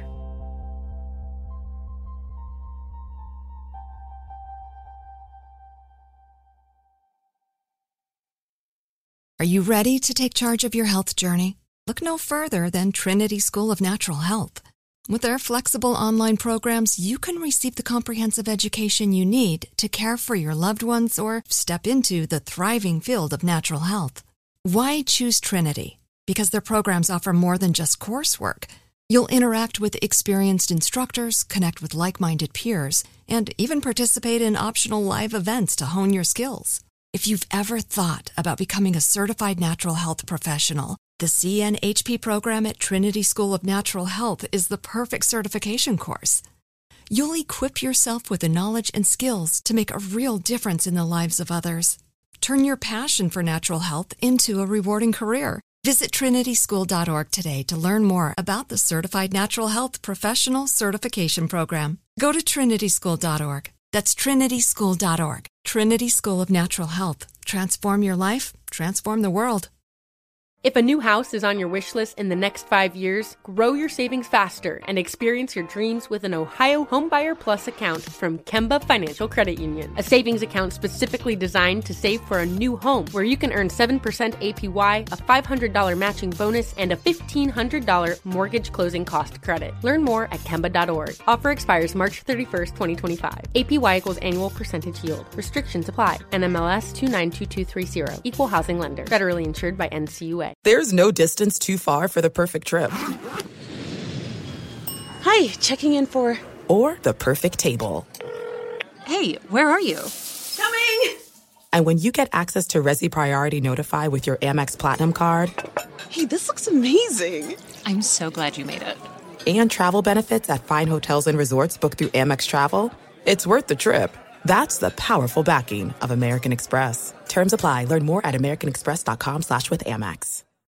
Are you ready to take charge of your health journey? Look no further than Trinity School of Natural Health. With their flexible online programs, you can receive the comprehensive education you need to care for your loved ones or step into the thriving field of natural health. Why choose Trinity? Because their programs offer more than just coursework. You'll interact with experienced instructors, connect with like-minded peers, and even participate in optional live events to hone your skills. If you've ever thought about becoming a certified natural health professional, the C N H P program at Trinity School of Natural Health is the perfect certification course. You'll equip yourself with the knowledge and skills to make a real difference in the lives of others. Turn your passion for natural health into a rewarding career. Visit trinity school dot org today to learn more about the Certified Natural Health Professional Certification Program. Go to trinity school dot org. That's trinity school dot org. Trinity School of Natural Health. Transform your life, transform the world. If a new house is on your wish list in the next five years, grow your savings faster and experience your dreams with an Ohio Homebuyer Plus account from Kemba Financial Credit Union. A savings account specifically designed to save for a new home, where you can earn seven percent A P Y, a five hundred dollars matching bonus, and a fifteen hundred dollars mortgage closing cost credit. Learn more at kemba dot org. Offer expires March thirty-first, twenty twenty-five. A P Y equals annual percentage yield. Restrictions apply. N M L S two nine two two three zero. Equal housing lender. Federally insured by N C U A. There's no distance too far for the perfect trip. Hi, checking in for... Or the perfect table. Hey, where are you? Coming! And when you get access to Resi Priority Notify with your Amex Platinum card... Hey, this looks amazing. I'm so glad you made it. And travel benefits at fine hotels and resorts booked through Amex Travel, it's worth the trip. That's the powerful backing of American Express. Terms apply. Learn more at americanexpress.com slash with Amex.